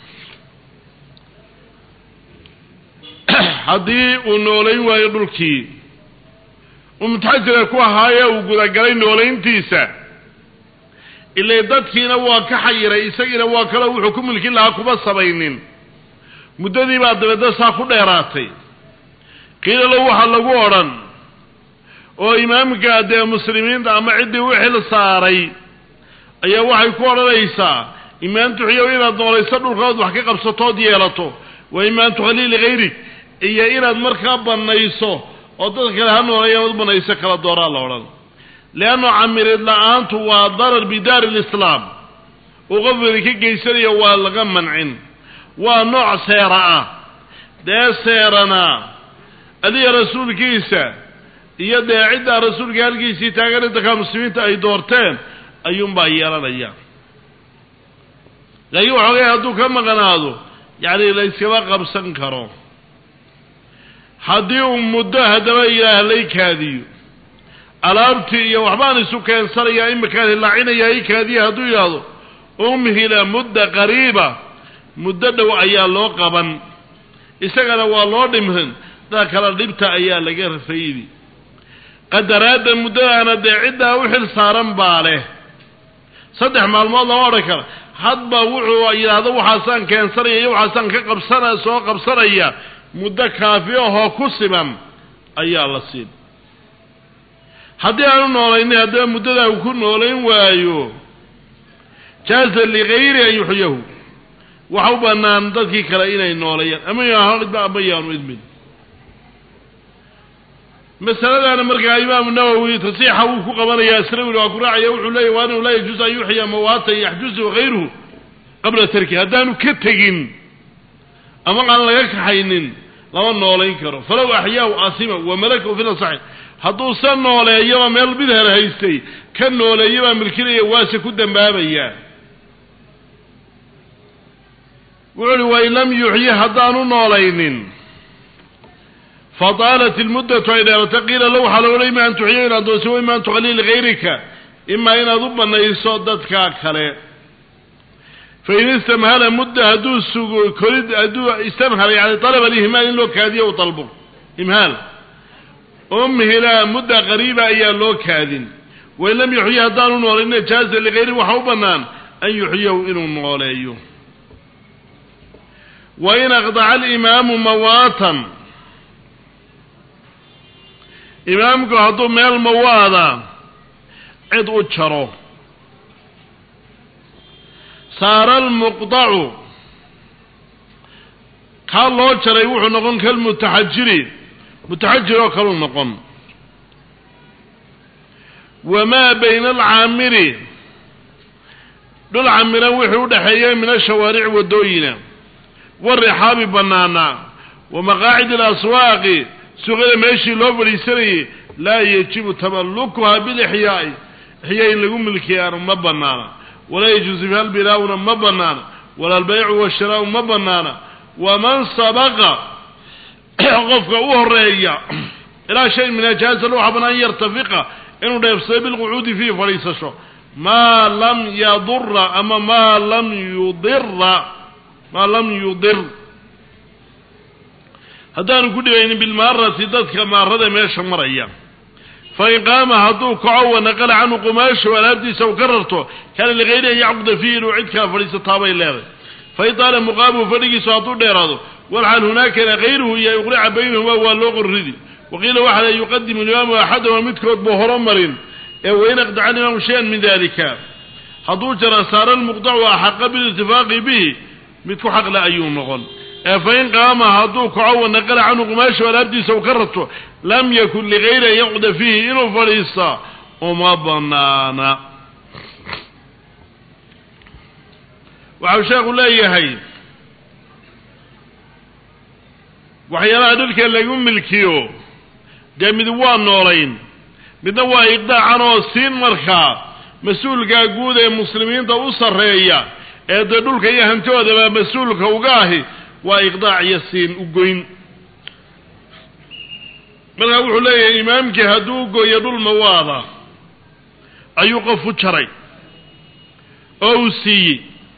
haddii uu noolayn waayo dhulkii uu mutaxajira ku ahaaye uu gudagalay noolayntiisa ilaa dadkiina waa ka xayiray isagiina waa kale wuxuu ku milkin lahaa kuma sabaynin muddadii baa dabada saa ku dheeraatay qiila lahu waxa lagu odhan oo imaamka dee muslimiinta ama ciddii u xil saaray ayaa waxay ku odhanaysaa imaam tuxiyo inaad noolayso dhulkaad wax ka qabsatood yeelato waa imaam tukhallii ligayrik iyo inaad markaa banayso oo dad kale ha noolayaan u banayso kala dooraa la odhan leanno camirid la-aantu waa darar bidaari lislaam uu qofkani ka geysanayo waa laga mancin waa nooc seera ah dee seerana adiga rasuulkiisa iyo dee ciddaa rasuulka halkiisii taagan dadka muslimiinta ay doorteen ayuunbaa yeelanaya laakiin waxoogay hadduu ka maqanaado yacni la iskama qabsan karo haddii uu muddo haddaba ilaah lay kaadiyo alaabtii iyo waxbaan isu keensanayaa iminkaan hilaacinayaa i kaadiya hadduu yidhaahdo umhila mudda qariiba muddo dhow ayaa loo qaban isagana waa loo dhimrin daa kala dhibta ayaa laga rafaydi qadaraadda muddadaana dee ciddaa u xil saaran baa leh saddex maalmood lama odhan kara hadba wuxuu yidhaahdo waxaasaan keensanaya iyo waxaasaan ka qabsana soo qabsanaya muddo kaafi ahoo ku siman ayaa la siin haddii aanu noolaynin haddaba muddadaa uu ku noolayn waayo jaaza ligayri an yuxyahu waxa u bannaan dadkii kale inay noolayaan ama yaanidba ama yaanu idmin masaladaana markaa imaamu nawowi tasiixa wuu ku qabanayaa asnawi waa ku raacaya wuxuu leeyahy waa inuu laa yajuusu an yuxya mawaatan yaxjuzu hayruhu qabla tarki haddaanu ka tegin ama aan laga kaxaynin lama noolayn karo falow axyaahu asima wa malakahu fil saxiix hadduu sa nooleeyaba meel bidhar haystay ka nooleeyabaa milkinaya waase ku dambaabayaa wuxuu uhi wain lam yuxyi haddaanu noolaynin فطالت المدة إذا تقيل لو حلو لي ما أن تحيين أدوسي ما أن تخلي لغيرك إما إن أضب أن يصددك أكثر فإن استمهل مدة أدوس كريد أدو استمهل يعني طلب الإهمال لو كادية وطلبه إمهال أمهلا مدة قريبة إيا لو كادين وإن لم يحييها دار نور إن جاز لغيره وحوبنا أن يحييه إنه نوليه وإن أخضع الإمام مواتا imaamku hadduu meel mawaada cid u jaro saara almuqdacu kaa loo jaray wuxuu noqon kalmutaxajiri mutaxajir oo kaluu noqon wamaa bayna alcaamiri dhul camiran wixii u dhexeeyay min ashawaaric waddooyina warixaabi bannaana wa maqaacid alaswaaqi suuqyada meeshii loo fadhiisanayay laa yajibu tamallukuhaa bilixyaa'i ixyaa in lagu milkiyaana ma bannaana walaa yajuusu fiha albinaa'una ma bannaana walaa albaycu washiraa'u ma bannaana waman sabaqa qofka u horeeya ilaa shay min ajaaza waxaa bannaan yartafiqa inuu dheefsado bilqucuudi fiihi fadhiisasho maa lam yadura ama maa lam yudira maa lam yudir haddaanu ku dhibaynin bilmaarati dadka maarada meesha maraya fain qaama hadduu kaco wanaqala canhu qumaasho alaabtiisa u ka rarto kaana ligayri an yacquda fiihi inuu cid kala fadhiisataabay leeday fain taala muqaamuhu fadhigiisu hadduu dheeraado walxal hunaakana hayruhu iyo yuqrica baynahumaa waa loo qorridi waqiila waxa la yuqadimu imaamu axadahuma midkood buu horomarin ee wain aqdaca alimaamu shay-an min dalika hadduu jara saara almuqdacu axaqa bilirtifaaqi bihi midku xaq la ayuu noqon ee fayn qaama hadduu kaco naqala anu qumaasho alaabtiisa uu ka rato lam yakun lighayri yaqda fihi inuu fariisa uma banaana waxa sheekhu leeyahay waxyaalaha dhulka lagu milkiyo dee mid waa noolayn midna waa iqdaacan oo siin markaa mas-uulka guud ee muslimiinta u sarreeya ee dee dhulka iyo hantoodaba mas-uulka uga ahi waa iqdaac iyo siin u goyn markaa wuxuu leeyahay imaamkii hadduu u gooyo dhul mawaada ayuu qof u jaray oo uu siiyey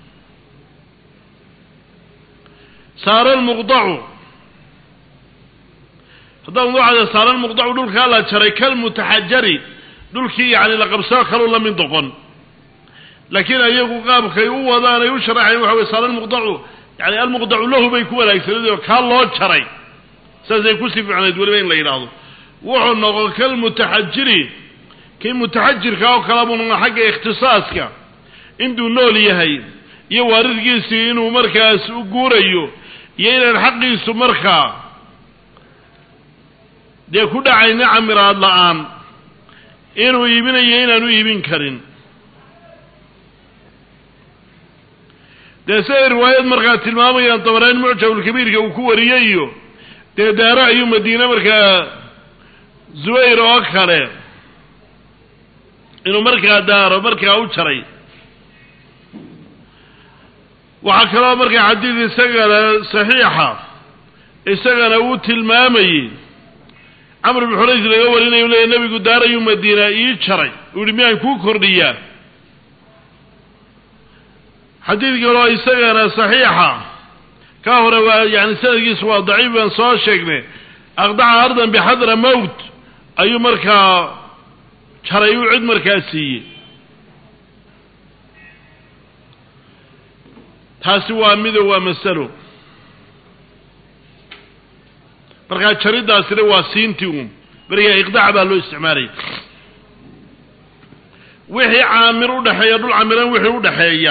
saara almuqdacu haddaan waxaada saara almuqdacu dhulkaa la jaray kalmutaxajari dhulkii yacni la qabsado kaluu la mid noqon laakiin ayagu qaabkay u wadaan ay u sharaxayn waxa weye saara almuqdacu yani almuqdacu lahu bay ku wanaagsanad oo kaa loo jaray saasay kusii fiicnayd weliba in la yidhaahdo wuxuu noqon kalmutaxajiri kii mutaxajirka oo kala buu noqon xagga ikhtisaaska intuu nool yahay iyo waaridkiisii inuu markaas u guurayo iyo inaan xaqiisu markaa dee ku dhacayna camiraad la-aan inuu iibinayo inaanu iibin karin dee siday riwaayad markaa tilmaamayaan dabarayn mucjabulkabiirka uu ku wariyey iyo dee daara ayuu madiine markaa zubayr oo kale inuu markaa daaro markaa u jaray waxaa kaloo markaa xadiid isagana saxiixa isagana uu tilmaamayey camr ibn xurays laga warinayo leeyahy nebigu daarayuu madiina ii jaray uu yihi miyaan kuu kordhiyaa xadiid kaloo isagana saxiixa ka hore waa yani sanadkiisu waa daciif baan soo sheegnay aqdaca ardan bixadra mowt ayuu markaa jaray uu cid markaa siiyey taasi waa mido waa masalo markaa jariddaasina waa siintii uun berigaa iqdaac baa loo isticmaalaya wixii caamir u dhexeeya dhul camiran wixii u dhexeeya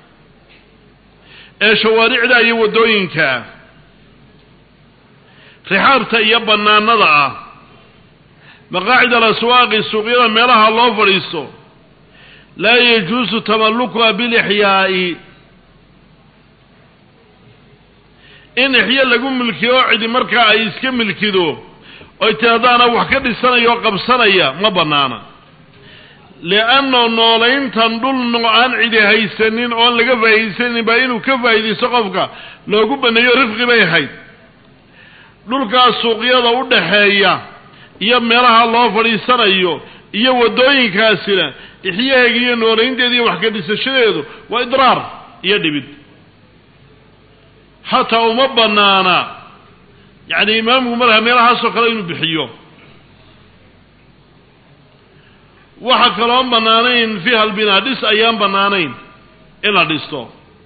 ee shawaaricda iyo waddooyinka rixaabta iyo bannaanada ah maqaacid alaswaaqi suuqyada meelaha loo fadhiisto laa yajuusu tamallukuha bilixyaa'i in ixyo lagu milkiyo oo cidi markaa ay iska milkido oy tidahdaana wax ka dhisanaya oo qabsanaya ma bannaana lianna noolayntan dhul noo aan cidi haysanin oon laga faa'iidaysanin baa inuu ka faa'iidaysto qofka loogu banneeyo rifqi bay ahayd dhulkaas suuqyada u dhaxeeya iyo meelaha loo fadhiisanayo iyo waddooyinkaasina ixyaheega iyo noolaynteeda iyo wax ka dhisashadeedu waa idraar iyo dhibid xataa uma bannaana yacni imaamku markaa meelahaasoo kale inuu bixiyo waxa kaloon bannaanayn fiiha albinaa dhis ayaan bannaanayn in la dhisto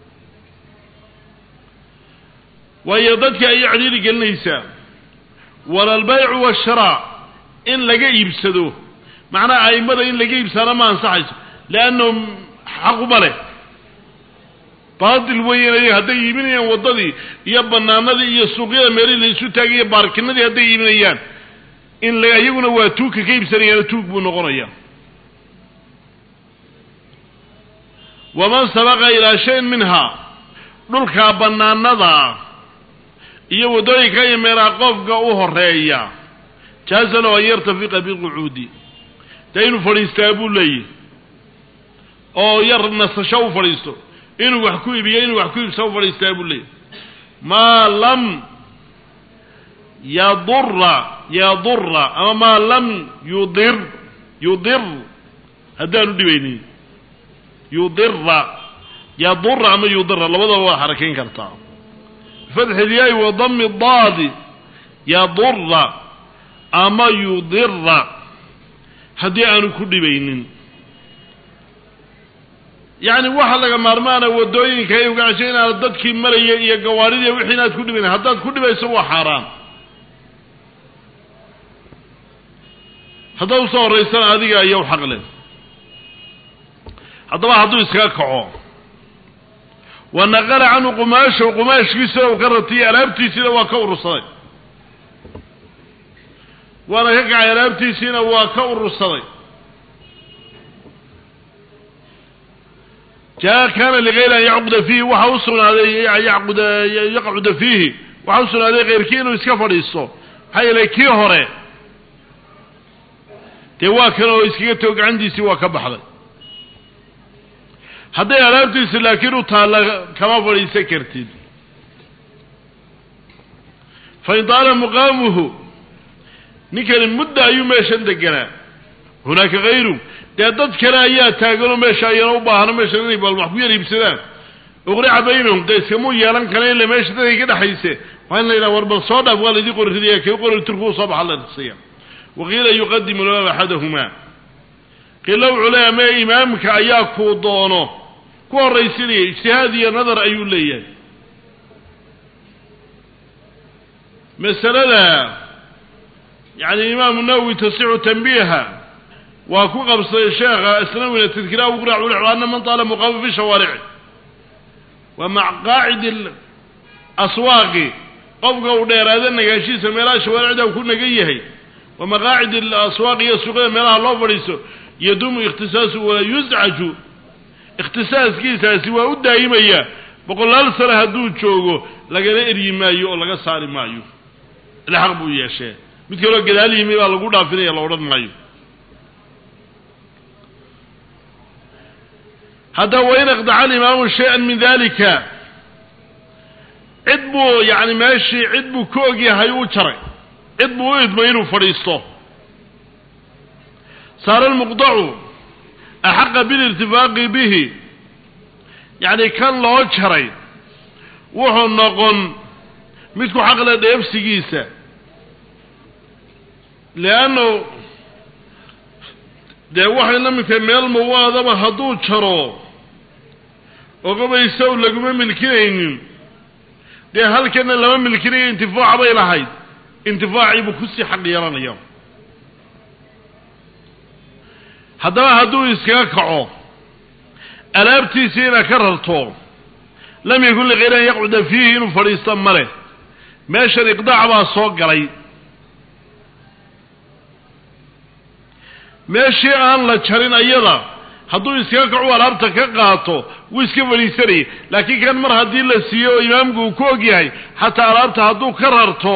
waayo dadka ayay cidhiiri gelinaysaa wala albaycu waashiraa in laga iibsado macnaha a'immada in laga iibsaana ma ansaxayso leannahum xaquma leh baadil weyn ayaga hadday iibinayaan waddadii iyo bannaanadii iyo suuqyada meelihii la isu taagay iyo baarkinadii hadday iibinayaan in la iyaguna waa tuugka ka iibsanayaana tuug buu noqonaya waman sabaqa ilaa shayin minhaa dhulkaa bannaanada iyo waddooyinka iyo meelaha qofka u horeeya jaaza lahu an yartafiqa bilqucuudi dee inuu fadhiistaa buu leeyahy oo yar nasasho u fadhiisto inuu wax ku iibiyo inuu wax ku iibsa u fadhiistaa buu leeyahy maa lam yadura yadura ama maa lam yudir yudir haddaanu dhibaynin yudira yadura ama yudira labadaba waa xarakayn kartaa bifatxi ilyaai wa dami daadi yadura ama yudira haddii aanu ku dhibaynin yacni waxa laga maarmaana waddooyinka ay ugacshay inaad dadkii maraya iyo gawaaridiiy wixii inaad ku dhibayn haddaad ku dhibayso waa xaaraan haddaad usoo horraysana adiga ayaw xaq leh haddaba hadduu iskaga kaco ونقل عنه قماش وقماش كيسا وكرتي ألابتي سينا وكور الصدي وانا يقع ألابتي سينا وكور الصدي جاء كان لغير أن يعقد فيه وحوصل عليه يعقد يقعد فيه وحوصل عليه غير كينو يسكفر يسو هاي لكي هوري تواكنو يسكيتوك عندي سوا كبحضي هذا ألابتي لكنه طال كما فريس كرتين فإن طال مقامه نكر المدة أيوم دقنا هناك غيره دادت كرايات تاقلوا ماشا ينوباهنا ماشا نيبا المحبوية يبسدان اغرع بينهم تيسكموا يالان كنين لماشا تاقي كده حيسي وإن لينا وربا صادة فقال دي قرر تديك يقول التركو صباح الله الصيام وغير يقدم الإمام أحدهما قيل لو علماء إمامك أياكو دونه كو الرئيسي اجتهادي نظر أيو ليه مسألة يعني الإمام النووي تسع تنبيها وكو قبص الشيخ أسنوي للتذكيرات وقرع ولعوا أن من طال مقام في شوارعه ومع قاعد الأسواق قفقه ودير هذا النقاشي سميلا شوارع ده وكنا قيه ومقاعد الأسواق يسوقها ميلاها الله فريسه يدوم اختصاصه ولا يزعج اختصاص كيسا سوى الدائمية بقول لا لسر هدود شوقه لقنا إري مايو لقنا صاري مايو الحق بو ياشي مثل لو قدالي يمي بالله قد عفني الله ورد مايو هذا وين اقضع الإمام شيئا من ذلك عدبو يعني ماشي عدبو كوغي هايو شرع عدبو يدمينو فريسته صار المقضع أحق بالارتفاق به يعني كان له شرعي وحو النقن مثل حق لديف سيجيسة لأنه ده وحي لم يكمل مواضبة هدو شرو وقبل يسول لكم ملكين ده هل كان لما ملكين انتفاع بيلا هاي انتفاعي بكسي حق يران اليوم haddaba hadduu iskaga kaco alaabtiisiina ka rarto lam yakun lighayri an yaqcuda fiihi inuu fadhiisto male meeshan iqdaac baa soo galay meeshii aan la jarin ayada hadduu iskaga kaco alaabta ka qaato wuu iska fadhiisanayay laakiin kan mar haddii la siiyo oo imaamku uu ku og yahay xataa alaabta hadduu ka rarto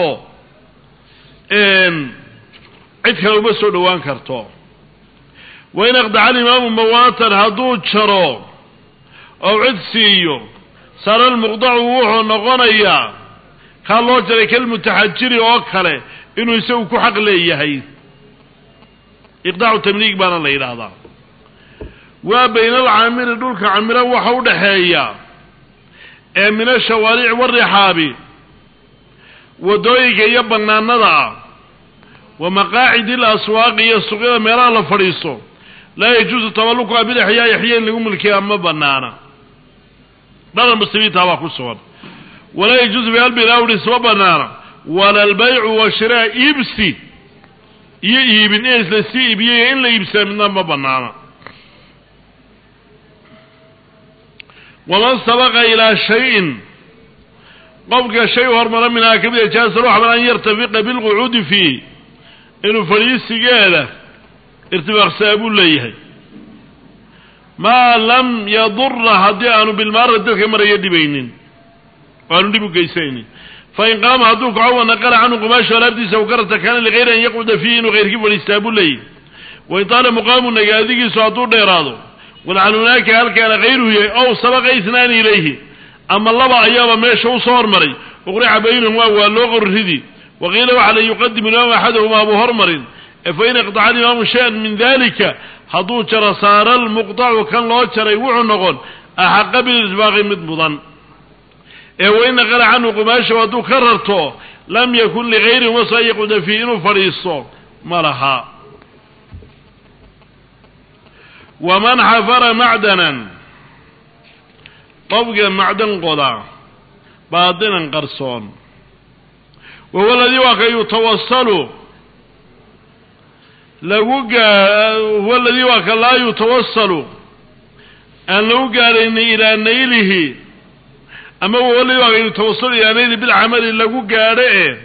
cid kale uma soo dhowaan karto وإن أقدع الإمام مواطن هدو جرو أو عدسيو صار المقضع ووحو نغنيا كان الله جري كالمتحجري وأكله إنه يسوي كحق ليه هاي إقداع تمليك بانا الله هذا وبين العامر دولك عامر وحو دحيا من الشوارع والرحاب ودويك يبنى النضع ومقاعد الأسواق يسوقها ميران لفريسو لا يجوز تملكها بالإحياء يحيى لهم الكيام بنانا لا المسلمين تابعوا الصور ولا يجوز بقلب الأورس وبنانا ولا البيع والشراء يبسي يبن إيس لسي يبيه إلا يبسي من ما بنانا ومن سبق إلى شيء قبل شيء هرمنا منها كبير جاز روح من أن يرتفق بالقعود فيه إنه فريس سجالة ارتفاق سابو ليه ما لم يضر هديانه بالمرة ذلك مرة يدي بينين قالوا دي بقيسين فإن قام هدوك عوى نقل عنه قماش ولابدي سوكرة كان لغير أن يقعد فيه إنه غير كيف وليستابو ليه وإن طال مقام النقاذيك سعطور ديراده ولعن هناك هل كان غيره أو سبق إثنان إليه أما الله بقى أيام ماشي وصور مري وقرع بينهم وقال الردي وغيره على يقدم الإمام أحدهما أبو هرمر فإن اقطع الإمام شيئا من ذلك هدو شر صار المقطع وكان الله شر يوعو النغل أحق بالإسباغ مدبضا وإن قال عنه قماش ودو كررته لم يكن لغيره وصا يقعد فيه إنه فريصه مرها ومن حفر معدنا طبقا معدن قضى باطنا قرصون وهو الذي واقع يتوصل هو الذي واقع لا يتوصل أن لو قال إلى نيله ama wali waa inuu tawassul ila nayl bil amali lagu gaaro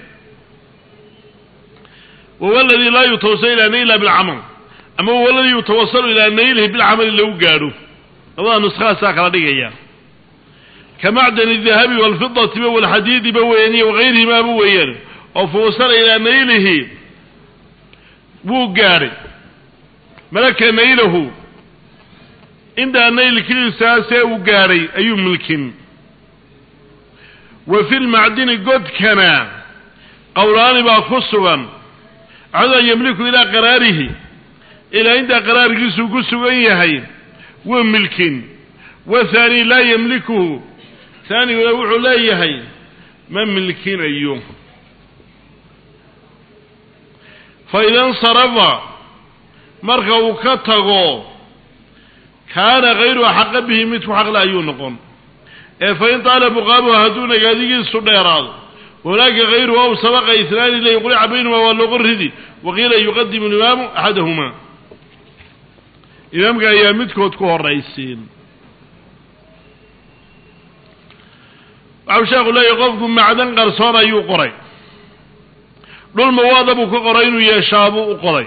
والذي لا يتوصل إلى نيله بالعمل أما هو الذي يتوصل إلى نيله بالعمل لو قالوا هذا نسخة ساكرة دقيقة كمعدن الذهب والفضة والحديد بويني وغيرهما بوين أو فوصل إلى نيله بو قاري ملك نيله عند نيل كل ساسة وقاري أي ملك وفي المعدن قد كان قولان باخصوا عذا يملك إلى قراره إلى عند قرار جسو جسو أيهاي وملك وثاني لا يملكه ثاني ويوع لا يهي من ملكين أيوم فإذا انصرف مرغو كتغو كان غير حق به مثل حق لا ينقم فإن طال بقابه هدون قاديك السنيرات هناك غيره أو سبق إثنان لا يقرع بينهما واللغر هدي وقيل يقدم الإمام أحدهما إمام قال يامدك وتكوه الرئيسين عوشاق الله يقفكم معدن قرصانا يقري دول مواضب كقرين يشابوا قري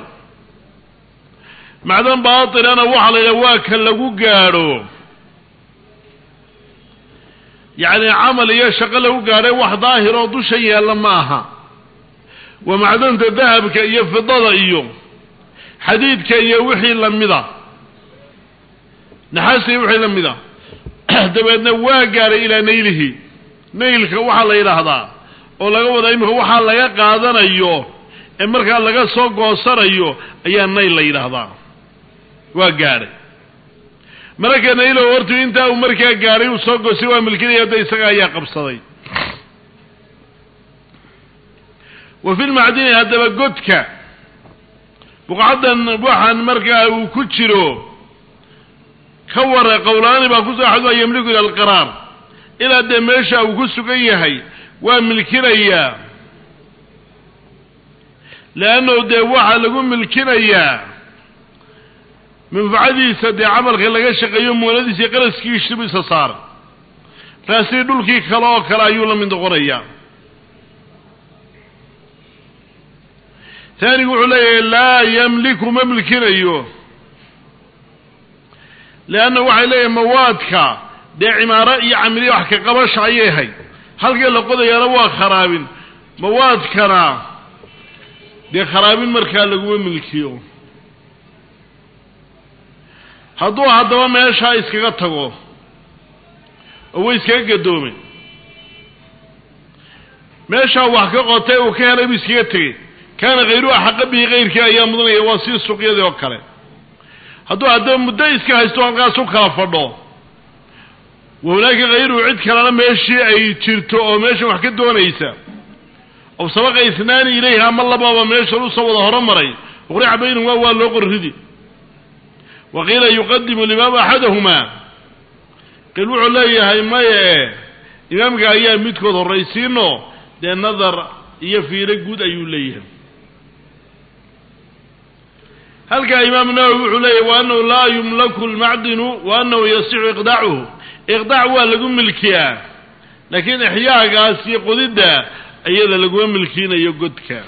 معدن باطل أنا وحل يواك لقو قارو يعني عمل يشغله قاري واحد ظاهر ودو شيء لماها ومعدن الذهب كي فضل ايوم حديد كي يوحي لمذا نحاس يوحي لمذا دبنا واقاري الى نيله نيلك وحا لا يراهدا oo laga wada imika waxa laga qaadanayo ee marka laga soo goosanayo ayaa nayl la yiraahdaa waa gaaray marka naylo hortu inta uu markaa gaaray uu soo goosay waa milkiyeeda isaga ayaa qabsaday وفي المعدن هذا قدك بقعدا بوحا مركا وكتشرو كور قولان باكوز أحد يملك إلى القرار إلى دمشا وكسو كيهي وملكينيا لأنه دوحا لقوم ملكينيا من فعدي سدي عمل غير شقيوم ولدي سيقرس كيش تبي سصار فاسيدول كي خلاو كرايولا من دغوريا ثاني يقول لي لا يملك مملكين أيوه لأنه وحي لي موادك دي عمارة يعملي وحكي قبش عيهي هل قال لقود يروا خرابين موادكنا دي خرابين مركا لقوه ملكيو هدو هدو ما يشا اسكا تغو او اسكا قدومي ما يشا وحكي قوتي وكيانا بسكا تغي كان غيره حق به غير كي أيام مضنية واسي السوقية دي وكاله هدو هدو مدى إسكا هستو عنقا سوقها فردو وهناك غيره عد كلانا ماشي أي تيرتو أو ماشي وحكي دون إيسا أو سبق إثنان إليها ما الله بابا ماشي لوصا وظهر مري وغريع بينهم أول لوقر هدي وقيل يقدم الإمام أحدهما قلوا علي هاي ما إمام قايا ميتكو الرئيسينو دي النظر يفيرك قد أيو ليهم هل قال إمام النووي عليه وأنه لا يملك المعدن وأنه يصيح إقداعه إقداع هو لقوم ملكيا لكن إحياء قاسي قدد أيضا لقوم ملكين يقدك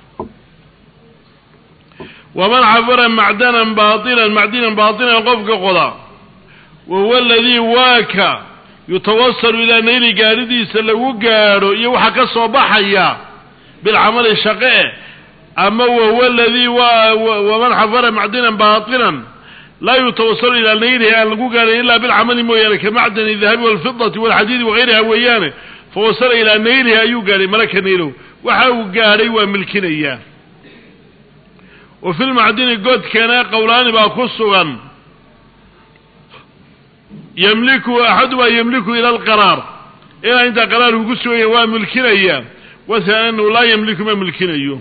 ومن عبر معدنا باطلا معدنا باطلا قفك قضاء وهو الذي واك يتوصل إلى نيل قاردي سلو قارو يوحك صباحيا بالعمل الشقيء أما وهو الذي ومن حفر معدنا باطلا لا يتوصل إلى نيله أن قال إلا بالعمل مويانه كمعدن الذهب والفضة والحديد وغيرها ويانه فوصل إلى نيله أيو قال ملك نيله وحاو قال وملكين إياه وفي المعدن قد كان قولان باكسوا يملك أحد ويملك إلى القرار إلى عند قرار وقسوا وملكين إياه وثانه لا يملك مملكين إياه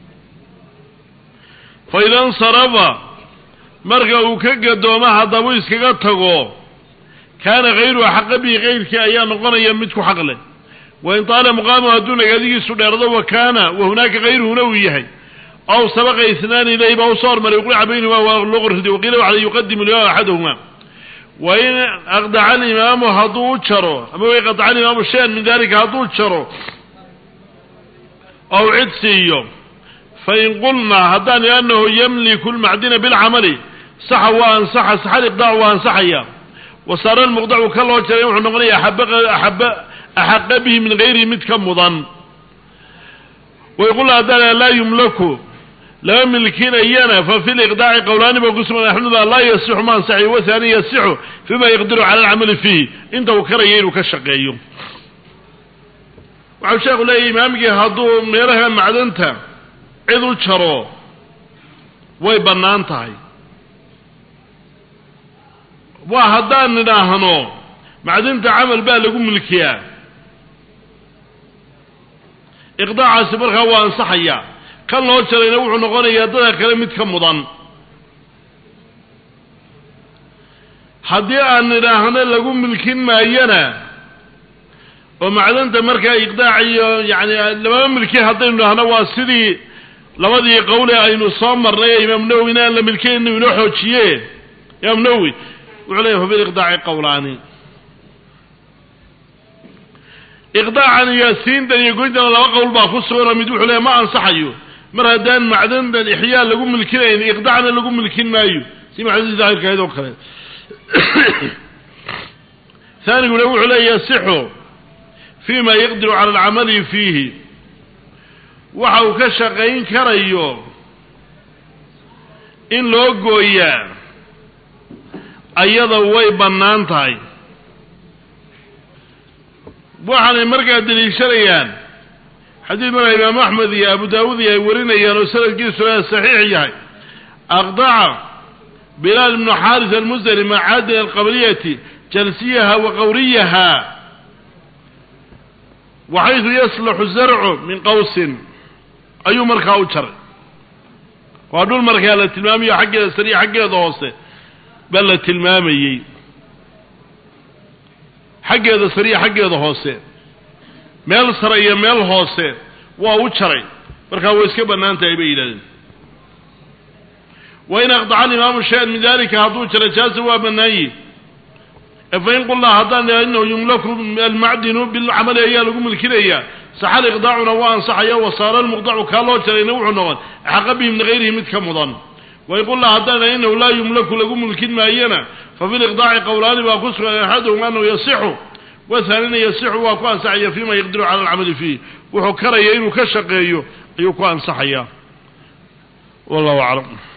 فإذا انصرف مرقه كقدوما هدبو اسكا تغو كان غيره حق به غير كي ايان نقنا يمدك حقله وإن طال مقامه دون هذه السنة وكان وهناك غيره نويه أو سبق اثنان إليه أو صار من يقول بينهما واللغر هدي وقيل وعلى يقدم له أحدهما وإن أقطع الإمام هدو جرو أما يقطع الإمام شيئا من ذلك هدو جرو أو عدسي فإن قلنا هدان لأنه يملك المعدن بالعمل صح وأنصح صح الإقطاع وأنصحيا وصار المقطع كالله جرى ونغني أحب أحب أحق به من غير متكمضا ويقول هدان لا يملكه لا يملكين أيانا ففي الإقداع قولان بقسم نحن لا يصح ما انصحي وثاني يصح فيما يقدر على العمل فيه انت وكريين وكشقيهم وعلى شيخ الله إمامك هدو ميرها معدنتا عذو تشرو ويبنانتهي وهدان نداهنو معدنتا عمل بها لقوم ملكيا إقداع سبرها وانصحيا kan loo jarayna wuxuu noqonayaa dada kale mid ka mudan haddii aan nidhaahno lagu milkin maayana oo macdanta markaa iqdaac iyo yani laba milki haddaynu nidhaahno waa sidii labadii qowle aynu soo marnay imaam nawowi inaan la milkayno inoo xoojiye imaam nawowi wuxuu leeyahay hubil iqdaaci qowlaani iqdaacan iyo siintan iyo goyntan laba qowl baa ku sugan oo mid wuxuu leeyahay ma ansaxayo mar haddaan macdandan ixyaa lagu milkinayn iqdaacna lagu milkin maayo si macdadii daahirka ahayd oo kale ثانيقنا وحو لا يصح فيما يقدر على العمل فيه وحو كشقين كريو إن لو قويا أيضا وي بنانتاي وحن مرقى دليشريان حديث مرة إمام أحمد يا أبو داود يا ورينا يا رسالة كيسو صحيح يا أقضع بلال بن حارث المزني مع عادل القبلية جلسيها وقوريها وحيث يصلح الزرع من قوس أي مركة أو شر وهدول مركة التلمامية حقها السريع حقها ضوصة بل التلمامية حقها السريع حقها ضوصة ميل سرية ميل هوسة وهو شري مركة ويسكب أن أنت يبين وإن أقطع الإمام الشيء من ذلك هدول شرجاز وابنائي فإن قلنا هذا لأنه يملك المعدن بالعمل أيالكم الكلية سحل إقضاعنا وأنصحيا وصار المقضع كالله ترى نوع نوع عقبه من غيره متكمضا ويقول هذا لأنه لا يملك لكم الكلمة أينا ففي الإقضاع قولان وقصر أحدهم أنه يصح وثانيا يصح وأكوان سعيا فيما يقدر على العمل فيه وحكر يين وكشق أيوكوان صحيا والله أعلم.